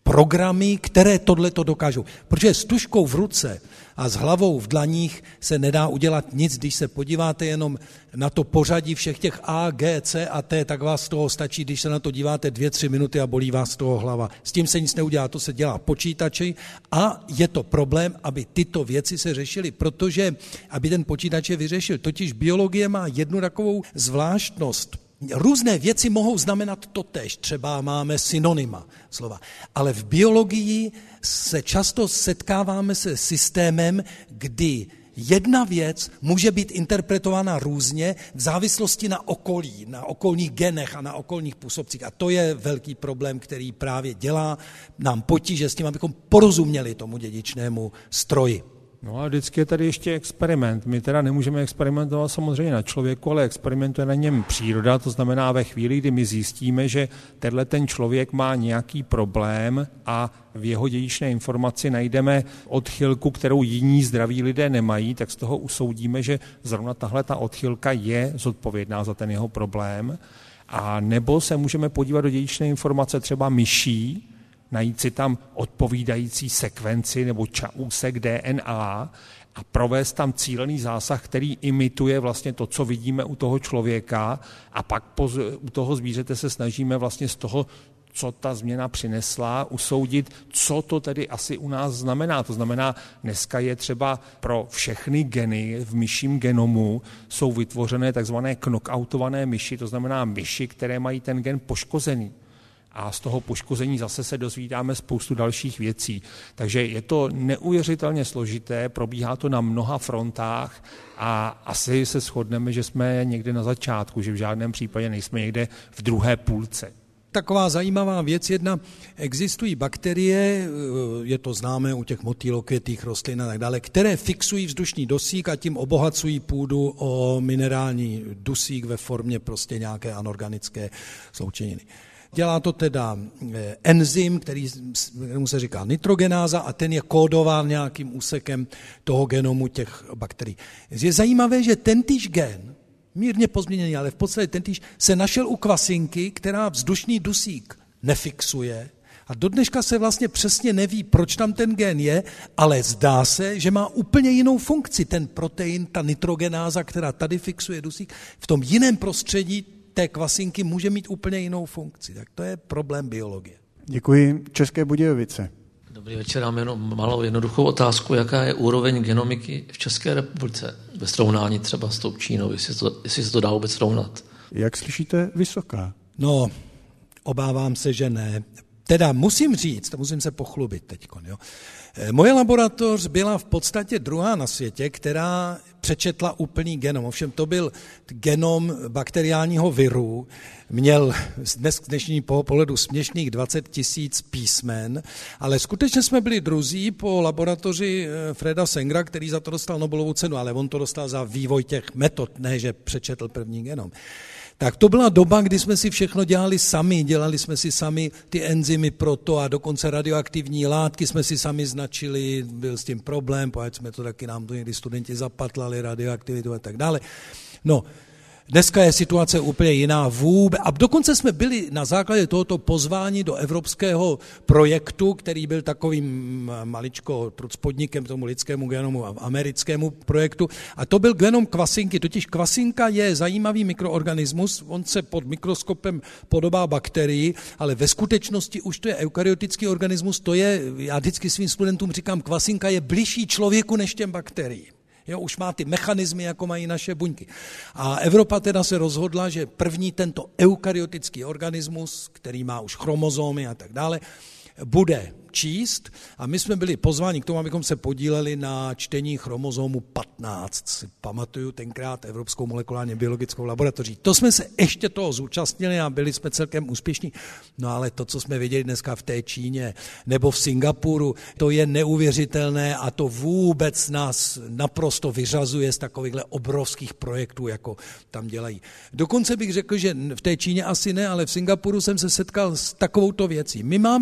programy, které tohleto dokážou. Protože s tužkou v ruce a s hlavou v dlaních se nedá udělat nic, když se podíváte jenom na to pořadí všech těch A, G, C a T, tak vás z toho stačí, když se na to díváte dvě, tři minuty a bolí vás z toho hlava. S tím se nic neudělá, to se dělá počítači a je to problém, aby tyto věci se řešily, protože aby ten počítač je vyřešil. Totiž biologie má jednu takovou zvláštnost. Různé věci mohou znamenat totéž, třeba máme synonyma slova, ale v biologii se často setkáváme se systémem, kdy jedna věc může být interpretována různě v závislosti na okolí, na okolních genech a na okolních působcích. A to je velký problém, který právě dělá nám potíže s tím, abychom porozuměli tomu dědičnému stroji. No a vždycky je tady ještě experiment. My teda nemůžeme experimentovat samozřejmě na člověku, ale experimentuje na něm příroda, to znamená ve chvíli, kdy my zjistíme, že tenhle ten člověk má nějaký problém a v jeho dědičné informaci najdeme odchylku, kterou jiní zdraví lidé nemají, tak z toho usoudíme, že zrovna tahle ta odchylka je zodpovědná za ten jeho problém. A nebo se můžeme podívat do dědičné informace třeba myší, najít si tam odpovídající sekvenci nebo úsek D N A a provést tam cílený zásah, který imituje vlastně to, co vidíme u toho člověka a pak u toho zvířete se snažíme vlastně z toho, co ta změna přinesla, usoudit, co to tedy asi u nás znamená. To znamená, dneska je třeba pro všechny geny v myším genomu jsou vytvořené takzvané knockoutované myši, to znamená myši, které mají ten gen poškozený. A z toho poškození zase se dozvídáme spoustu dalších věcí. Takže je to neuvěřitelně složité, probíhá to na mnoha frontách a asi se shodneme, že jsme někde na začátku, že v žádném případě nejsme někde v druhé půlce. Taková zajímavá věc jedna, existují bakterie, je to známé u těch motýlokvětých rostlin a tak dále, které fixují vzdušný dusík a tím obohacují půdu o minerální dusík ve formě prostě nějaké anorganické sloučeniny. Dělá to teda enzym, který, kterému se říká nitrogenáza a ten je kódován nějakým úsekem toho genomu těch bakterií. Je zajímavé, že tentýž gen, mírně pozměněný, ale v podstatě tentýž, se našel u kvasinky, která vzdušný dusík nefixuje a do dneška se vlastně přesně neví, proč tam ten gen je, ale zdá se, že má úplně jinou funkci. Ten protein, ta nitrogenáza, která tady fixuje dusík, v tom jiném prostředí té kvasinky může mít úplně jinou funkci. Tak to je problém biologie. Děkuji. České Budějovice. Dobrý večer, mám jenom malou jednoduchou otázku. Jaká je úroveň genomiky v České republice ve srovnání třeba s tou Čínou, jestli, to, jestli se to dá vůbec srovnat? Jak slyšíte, vysoká? No, obávám se, že ne. Teda musím říct, musím se pochlubit teďkon, jo. Moje laboratoř byla v podstatě druhá na světě, která přečetla úplný genom. Ovšem to byl genom bakteriálního viru, měl dnes z dnešního pohledu směšných dvacet tisíc písmen, ale skutečně jsme byli druzí po laboratoři Freda Sengera, který za to dostal Nobelovu cenu, ale on to dostal za vývoj těch metod, ne, že přečetl první genom. Tak to byla doba, kdy jsme si všechno dělali sami, dělali jsme si sami ty enzymy pro to a dokonce radioaktivní látky jsme si sami značili, byl s tím problém, protože jsme to taky nám to někdy studenti zapatlali, radioaktivitu a tak dále. No, dneska je situace úplně jiná vůbec. A dokonce jsme byli na základě tohoto pozvání do evropského projektu, který byl takovým maličko spodníkem tomu lidskému genomu, americkému projektu. A to byl genom kvasinky. Totiž kvasinka je zajímavý mikroorganismus, on se pod mikroskopem podobá bakterii, ale ve skutečnosti už to je eukaryotický organismus, to je, já vždycky svým studentům říkám, kvasinka je bližší člověku než těm bakteriím. Jo, už má ty mechanismy, jako mají naše buňky. A Evropa teda se rozhodla, že první tento eukaryotický organismus, který má už chromozomy a tak dále, bude číst a my jsme byli pozváni k tomu, abychom se podíleli na čtení chromozomu patnáct. Si pamatuju tenkrát Evropskou molekulárně biologickou laboratoří. To jsme se ještě toho zúčastnili a byli jsme celkem úspěšní. No ale to, co jsme viděli dneska v té Číně nebo v Singapuru, to je neuvěřitelné a to vůbec nás naprosto vyřazuje z takovýchhle obrovských projektů, jako tam dělají. Dokonce bych řekl, že v té Číně asi ne, ale v Singapuru jsem se setkal s takovouto věcí. My máme jeden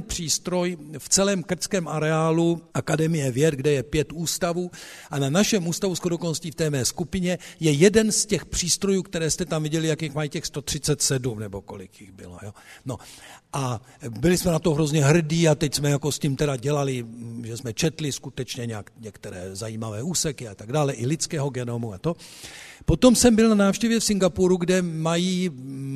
přístroj v celém krtském areálu Akademie věd, kde je pět ústavů a na našem ústavu shodokoností v té mé skupině je jeden z těch přístrojů, které jste tam viděli, jakých mají těch sto třicet sedm nebo kolik jich bylo. Jo? No. A byli jsme na to hrozně hrdí a teď jsme jako s tím teda dělali, že jsme četli skutečně nějak, některé zajímavé úseky a tak dále, i lidského genomu a to. Potom jsem byl na návštěvě v Singapuru, kde mají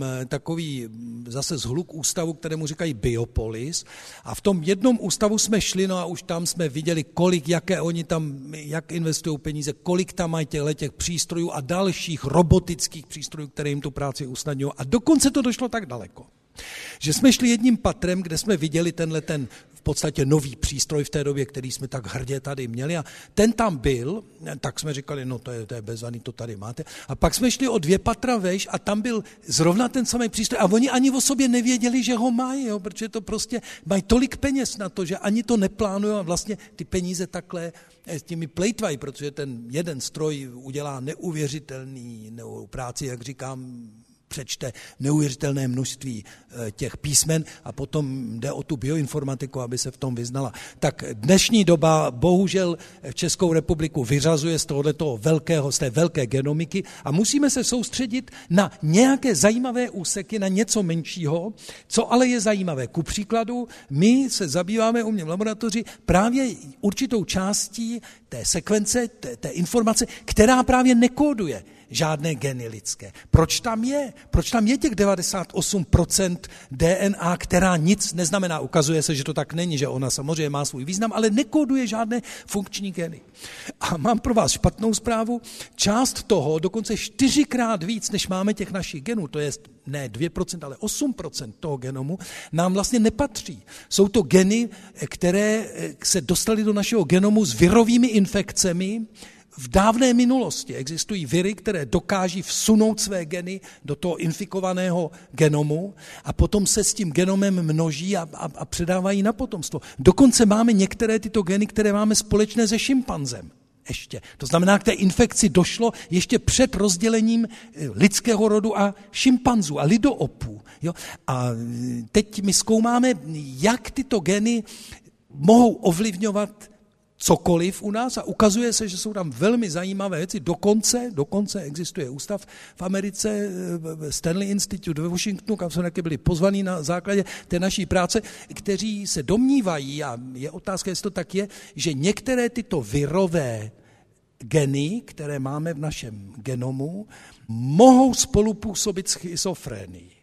takový zase zhluk ústavu, kterému říkají Biopolis. A v tom jednom ústavu jsme šli, no a už tam jsme viděli, kolik, jaké oni tam, jak investují peníze, kolik tam mají těchto těch přístrojů a dalších robotických přístrojů, které jim tu práci usnadňují. A dokonce to došlo tak daleko, že jsme šli jedním patrem, kde jsme viděli tenhle ten v podstatě nový přístroj v té době, který jsme tak hrdě tady měli a ten tam byl, tak jsme říkali, no to je, to je bezvaný, to tady máte. A pak jsme šli o dvě patra vejš a tam byl zrovna ten samý přístroj a oni ani o sobě nevěděli, že ho mají, jo, protože to prostě mají tolik peněz na to, že ani to neplánují a vlastně ty peníze takhle s těmi plejtvají, protože ten jeden stroj udělá neuvěřitelný práci, jak říkám, přečte neuvěřitelné množství těch písmen a potom jde o tu bioinformatiku, aby se v tom vyznala. Tak dnešní doba bohužel Českou republiku vyřazuje z tohoto velkého, z té velké genomiky a musíme se soustředit na nějaké zajímavé úseky, na něco menšího, co ale je zajímavé. Ku příkladu, my se zabýváme u mě v laboratoři právě určitou částí té sekvence, té, té informace, která právě nekóduje žádné geny lidské. Proč tam je? Proč tam je těch devadesát osm procent D N A, která nic neznamená? Ukazuje se, že to tak není, že ona samozřejmě má svůj význam, ale nekóduje žádné funkční geny. A mám pro vás špatnou zprávu. Část toho, dokonce čtyřikrát víc, než máme těch našich genů, to je ne dvě procenta, ale osm procent toho genomu, nám vlastně nepatří. Jsou to geny, které se dostaly do našeho genomu s virovými infekcemi. V dávné minulosti existují viry, které dokáží vsunout své geny do toho infikovaného genomu a potom se s tím genomem množí a, a, a předávají na potomstvo. Dokonce máme některé tyto geny, které máme společné se šimpanzem. Ještě. To znamená, k té infekci došlo ještě před rozdělením lidského rodu a šimpanzů a lidoopů. Jo? A teď my zkoumáme, jak tyto geny mohou ovlivňovat cokoliv u nás a ukazuje se, že jsou tam velmi zajímavé věci. Dokonce, dokonce existuje ústav v Americe, Stanley Institute ve Washingtonu, kam jsme taky byli pozvaní na základě té naší práce, kteří se domnívají, a je otázka, jestli to tak je, že některé tyto virové geny, které máme v našem genomu, mohou spolupůsobit schizofrenii.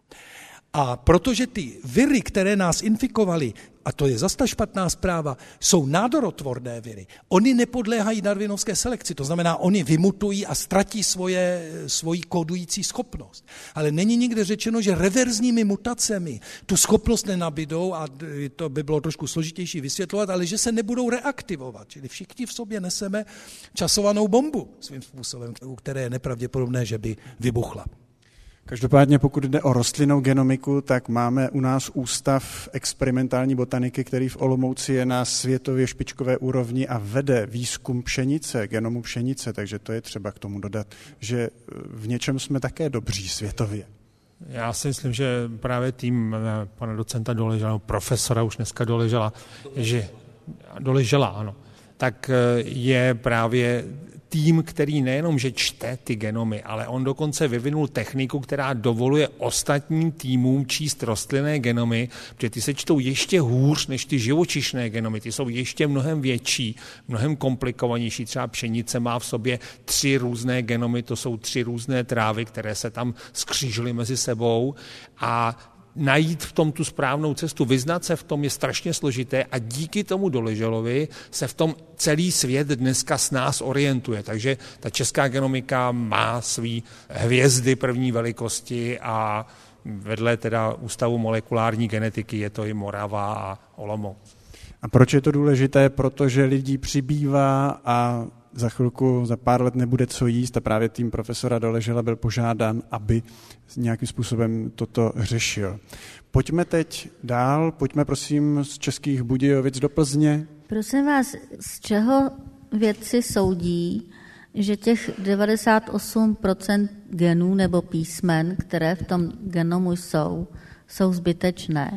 A protože ty viry, které nás infikovaly, a to je zase ta špatná zpráva, jsou nádorotvorné viry. Oni nepodléhají darwinovské selekci, to znamená, oni vymutují a ztratí svoje, svoji kódující schopnost. Ale není nikde řečeno, že reverzními mutacemi tu schopnost nenabydou, a to by bylo trošku složitější vysvětlovat, ale že se nebudou reaktivovat. Čili všichni v sobě neseme časovanou bombu svým způsobem, u které je nepravděpodobné, že by vybuchla. Každopádně pokud jde o rostlinnou genomiku, tak máme u nás ústav experimentální botaniky, který v Olomouci je na světově špičkové úrovni a vede výzkum pšenice, genomu pšenice, takže to je třeba k tomu dodat, že v něčem jsme také dobří světově. Já si myslím, že právě tým pana docenta Doležela, profesora už dneska Doležela, že Doležela, ano, tak je právě tým, který nejenom, že čte ty genomy, ale on dokonce vyvinul techniku, která dovoluje ostatním týmům číst rostlinné genomy, protože ty se čtou ještě hůř než ty živočišné genomy. Ty jsou ještě mnohem větší, mnohem komplikovanější. Třeba pšenice má v sobě tři různé genomy, to jsou tři různé trávy, které se tam skřížily mezi sebou a najít v tom tu správnou cestu, vyznat se v tom je strašně složité a díky tomu Doleželovi se v tom celý svět dneska s nás orientuje. Takže ta česká genomika má svý hvězdy první velikosti a vedle teda Ústavu molekulární genetiky je to i Morava a Olomouc. A proč je to důležité? Protože lidí přibývá a za chvilku, za pár let nebude co jíst a právě tým profesora Doležela byl požádán, aby nějakým způsobem toto řešil. Pojďme teď dál, pojďme prosím z Českých Budějovic do Plzně. Prosím vás, z čeho vědci soudí, že těch devadesát osm procent genů nebo písmen, které v tom genomu jsou, jsou zbytečné?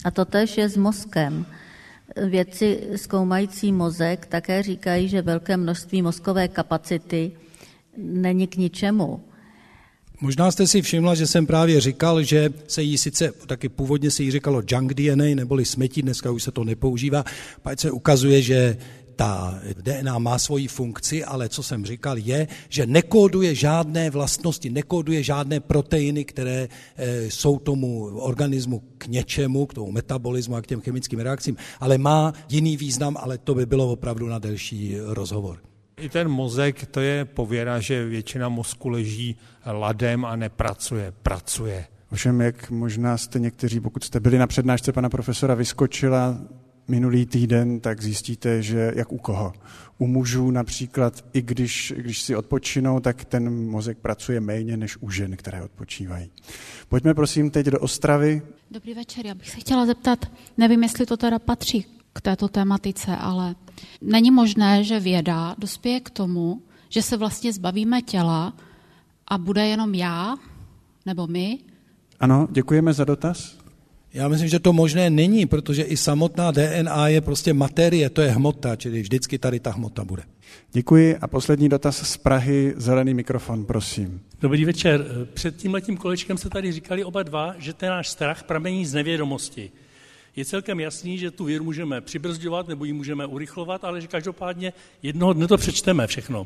A to též je s mozkem. Vědci zkoumající mozek také říkají, že velké množství mozkové kapacity není k ničemu. Možná jste si všimla, že jsem právě říkal, že se jí sice, taky původně se jí říkalo junk D N A, neboli smetí, dneska už se to nepoužívá, pak se ukazuje, že ta D N A má svoji funkci, ale co jsem říkal je, že nekóduje žádné vlastnosti, nekóduje žádné proteiny, které e, jsou tomu organismu k něčemu, k tomu metabolismu a k těm chemickým reakcím, ale má jiný význam, ale to by bylo opravdu na delší rozhovor. I ten mozek, to je pověra, že většina mozku leží ladem a nepracuje, pracuje. Ovšem, jak možná jste někteří, pokud jste byli na přednášce pana profesora Vyskočila minulý týden, tak zjistíte, že jak u koho. U mužů například, i když, když si odpočinou, tak ten mozek pracuje méně než u žen, které odpočívají. Pojďme prosím teď do Ostravy. Dobrý večer, já bych se chtěla zeptat, nevím, jestli to teda patří k této tématice, ale není možné, že věda dospěje k tomu, že se vlastně zbavíme těla a bude jenom já nebo my? Ano, děkujeme za dotaz. Já myslím, že to možné není, protože i samotná D N A je prostě materie, to je hmota, čili vždycky tady ta hmota bude. Děkuji a poslední dotaz z Prahy, zelený mikrofon, prosím. Dobrý večer. Před tímhletím kolečkem se tady říkali oba dva, že ten náš strach pramení z nevědomosti. Je celkem jasný, že tu víru můžeme přibrzďovat nebo ji můžeme urychlovat, ale že každopádně jednoho dne to přečteme všechno.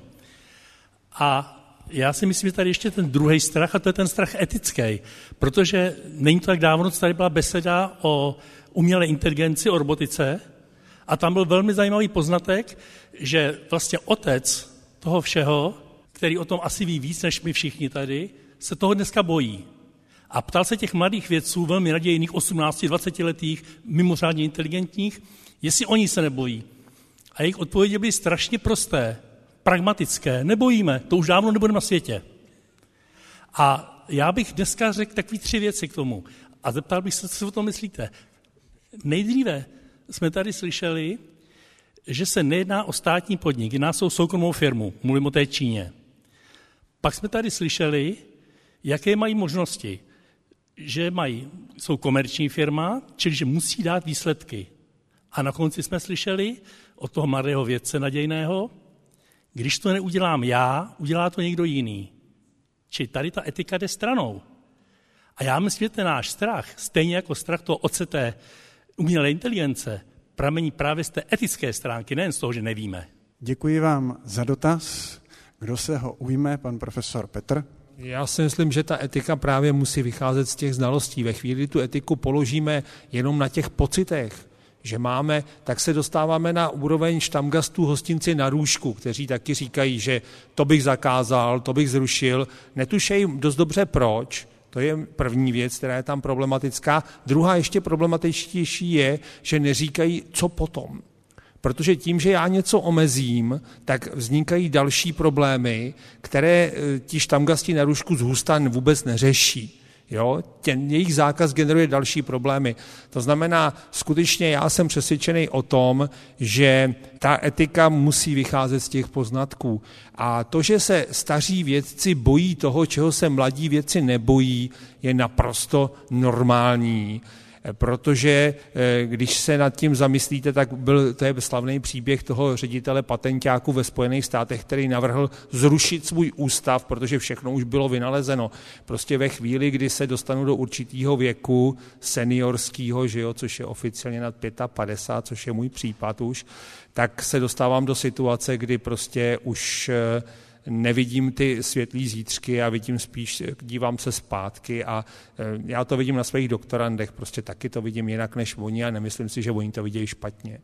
A já si myslím, že tady ještě ten druhý strach, a to je ten strach etický, protože není to tak dávno, co tady byla beseda o umělé inteligenci, o robotice, a tam byl velmi zajímavý poznatek, že vlastně otec toho všeho, který o tom asi ví víc než my všichni tady, se toho dneska bojí. A ptal se těch mladých vědců, velmi nadějných, osmnácti, dvacetiletých, mimořádně inteligentních, jestli oni se nebojí. A jejich odpovědi byly strašně prosté, pragmatické. Nebojíme, to už dávno nebudeme na světě. A já bych dneska řekl takové tři věci k tomu. A zeptal bych se, co si o tom myslíte. Nejdříve jsme tady slyšeli, že se nejedná o státní podnik, jedná se o soukromou firmu, mluvím o té Číně. Pak jsme tady slyšeli, jaké mají možnosti, že mají, jsou komerční firma, čili že musí dát výsledky. A na konci jsme slyšeli od toho mladého vědce nadějného, když to neudělám já, udělá to někdo jiný. Čili tady ta etika jde stranou. A já myslím, že ten náš strach, stejně jako strach toho otce té umělé inteligence, pramení právě z té etické stránky, nejen z toho, že nevíme. Děkuji vám za dotaz. Kdo se ho ujme? Pan profesor Petr. Já si myslím, že ta etika právě musí vycházet z těch znalostí. Ve chvíli, kdy tu etiku položíme jenom na těch pocitech, že máme, tak se dostáváme na úroveň štamgastů hostinci na růžku, kteří taky říkají, že to bych zakázal, to bych zrušil. Netušejí dost dobře proč. To je první věc, která je tam problematická. Druhá ještě problematičtější je, že neříkají, co potom. Protože tím, že já něco omezím, tak vznikají další problémy, které ti štamgasti na růžku z husta vůbec neřeší. Jo? Ten jejich zákaz generuje další problémy. To znamená, skutečně já jsem přesvědčený o tom, že ta etika musí vycházet z těch poznatků. A to, že se staří vědci bojí toho, čeho se mladí vědci nebojí, je naprosto normální. Protože když se nad tím zamyslíte, tak byl to je slavný příběh toho ředitele patenťáku ve Spojených státech, který navrhl zrušit svůj ústav, protože všechno už bylo vynalezeno. Prostě ve chvíli, kdy se dostanu do určitého věku seniorského, že jo, což je oficiálně nad padesát pět, což je můj případ už, tak se dostávám do situace, kdy prostě už nevidím ty světlý zítřky a vidím spíš, dívám se zpátky a já to vidím na svých doktorandech, prostě taky to vidím jinak než oni a nemyslím si, že oni to vidějí špatně.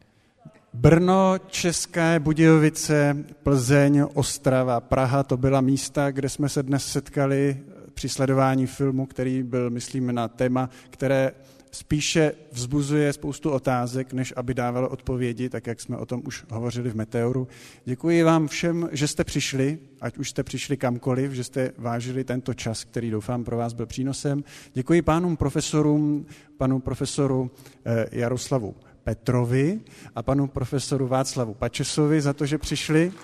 Brno, České Budějovice, Plzeň, Ostrava, Praha, to byla místa, kde jsme se dnes setkali při sledování filmu, který byl, myslím, na téma, které spíše vzbuzuje spoustu otázek, než aby dávalo odpovědi, tak jak jsme o tom už hovořili v Meteoru. Děkuji vám všem, že jste přišli, ať už jste přišli kamkoliv, že jste vážili tento čas, který doufám pro vás byl přínosem. Děkuji pánům profesorům, panu profesoru Jaroslavu Petrovi a panu profesoru Václavu Pačesovi za to, že přišli.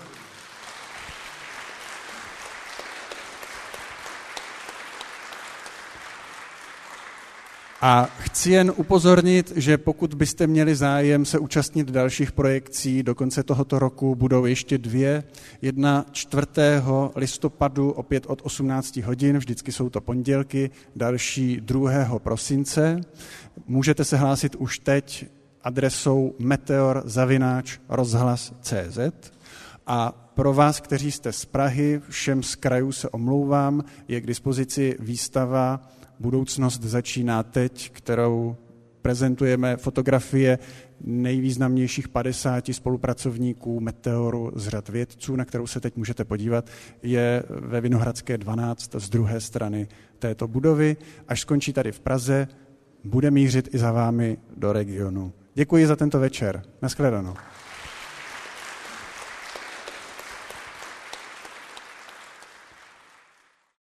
A chci jen upozornit, že pokud byste měli zájem se účastnit dalších projekcí, do konce tohoto roku budou ještě dvě. Jedna čtvrtého listopadu opět od osmnácti hodin, vždycky jsou to pondělky, další druhého prosince. Můžete se hlásit už teď adresou meteor zavináč rozhlas tečka cé zet. A pro vás, kteří jste z Prahy, všem z krajů se omlouvám, je k dispozici výstava Budoucnost začíná teď, kterou prezentujeme fotografie nejvýznamnějších padesáti spolupracovníků Meteoru z řad vědců, na kterou se teď můžete podívat, je ve Vinohradské dvanáct z druhé strany této budovy. Až skončí tady v Praze, bude mířit i za vámi do regionu. Děkuji za tento večer. Nashledanou.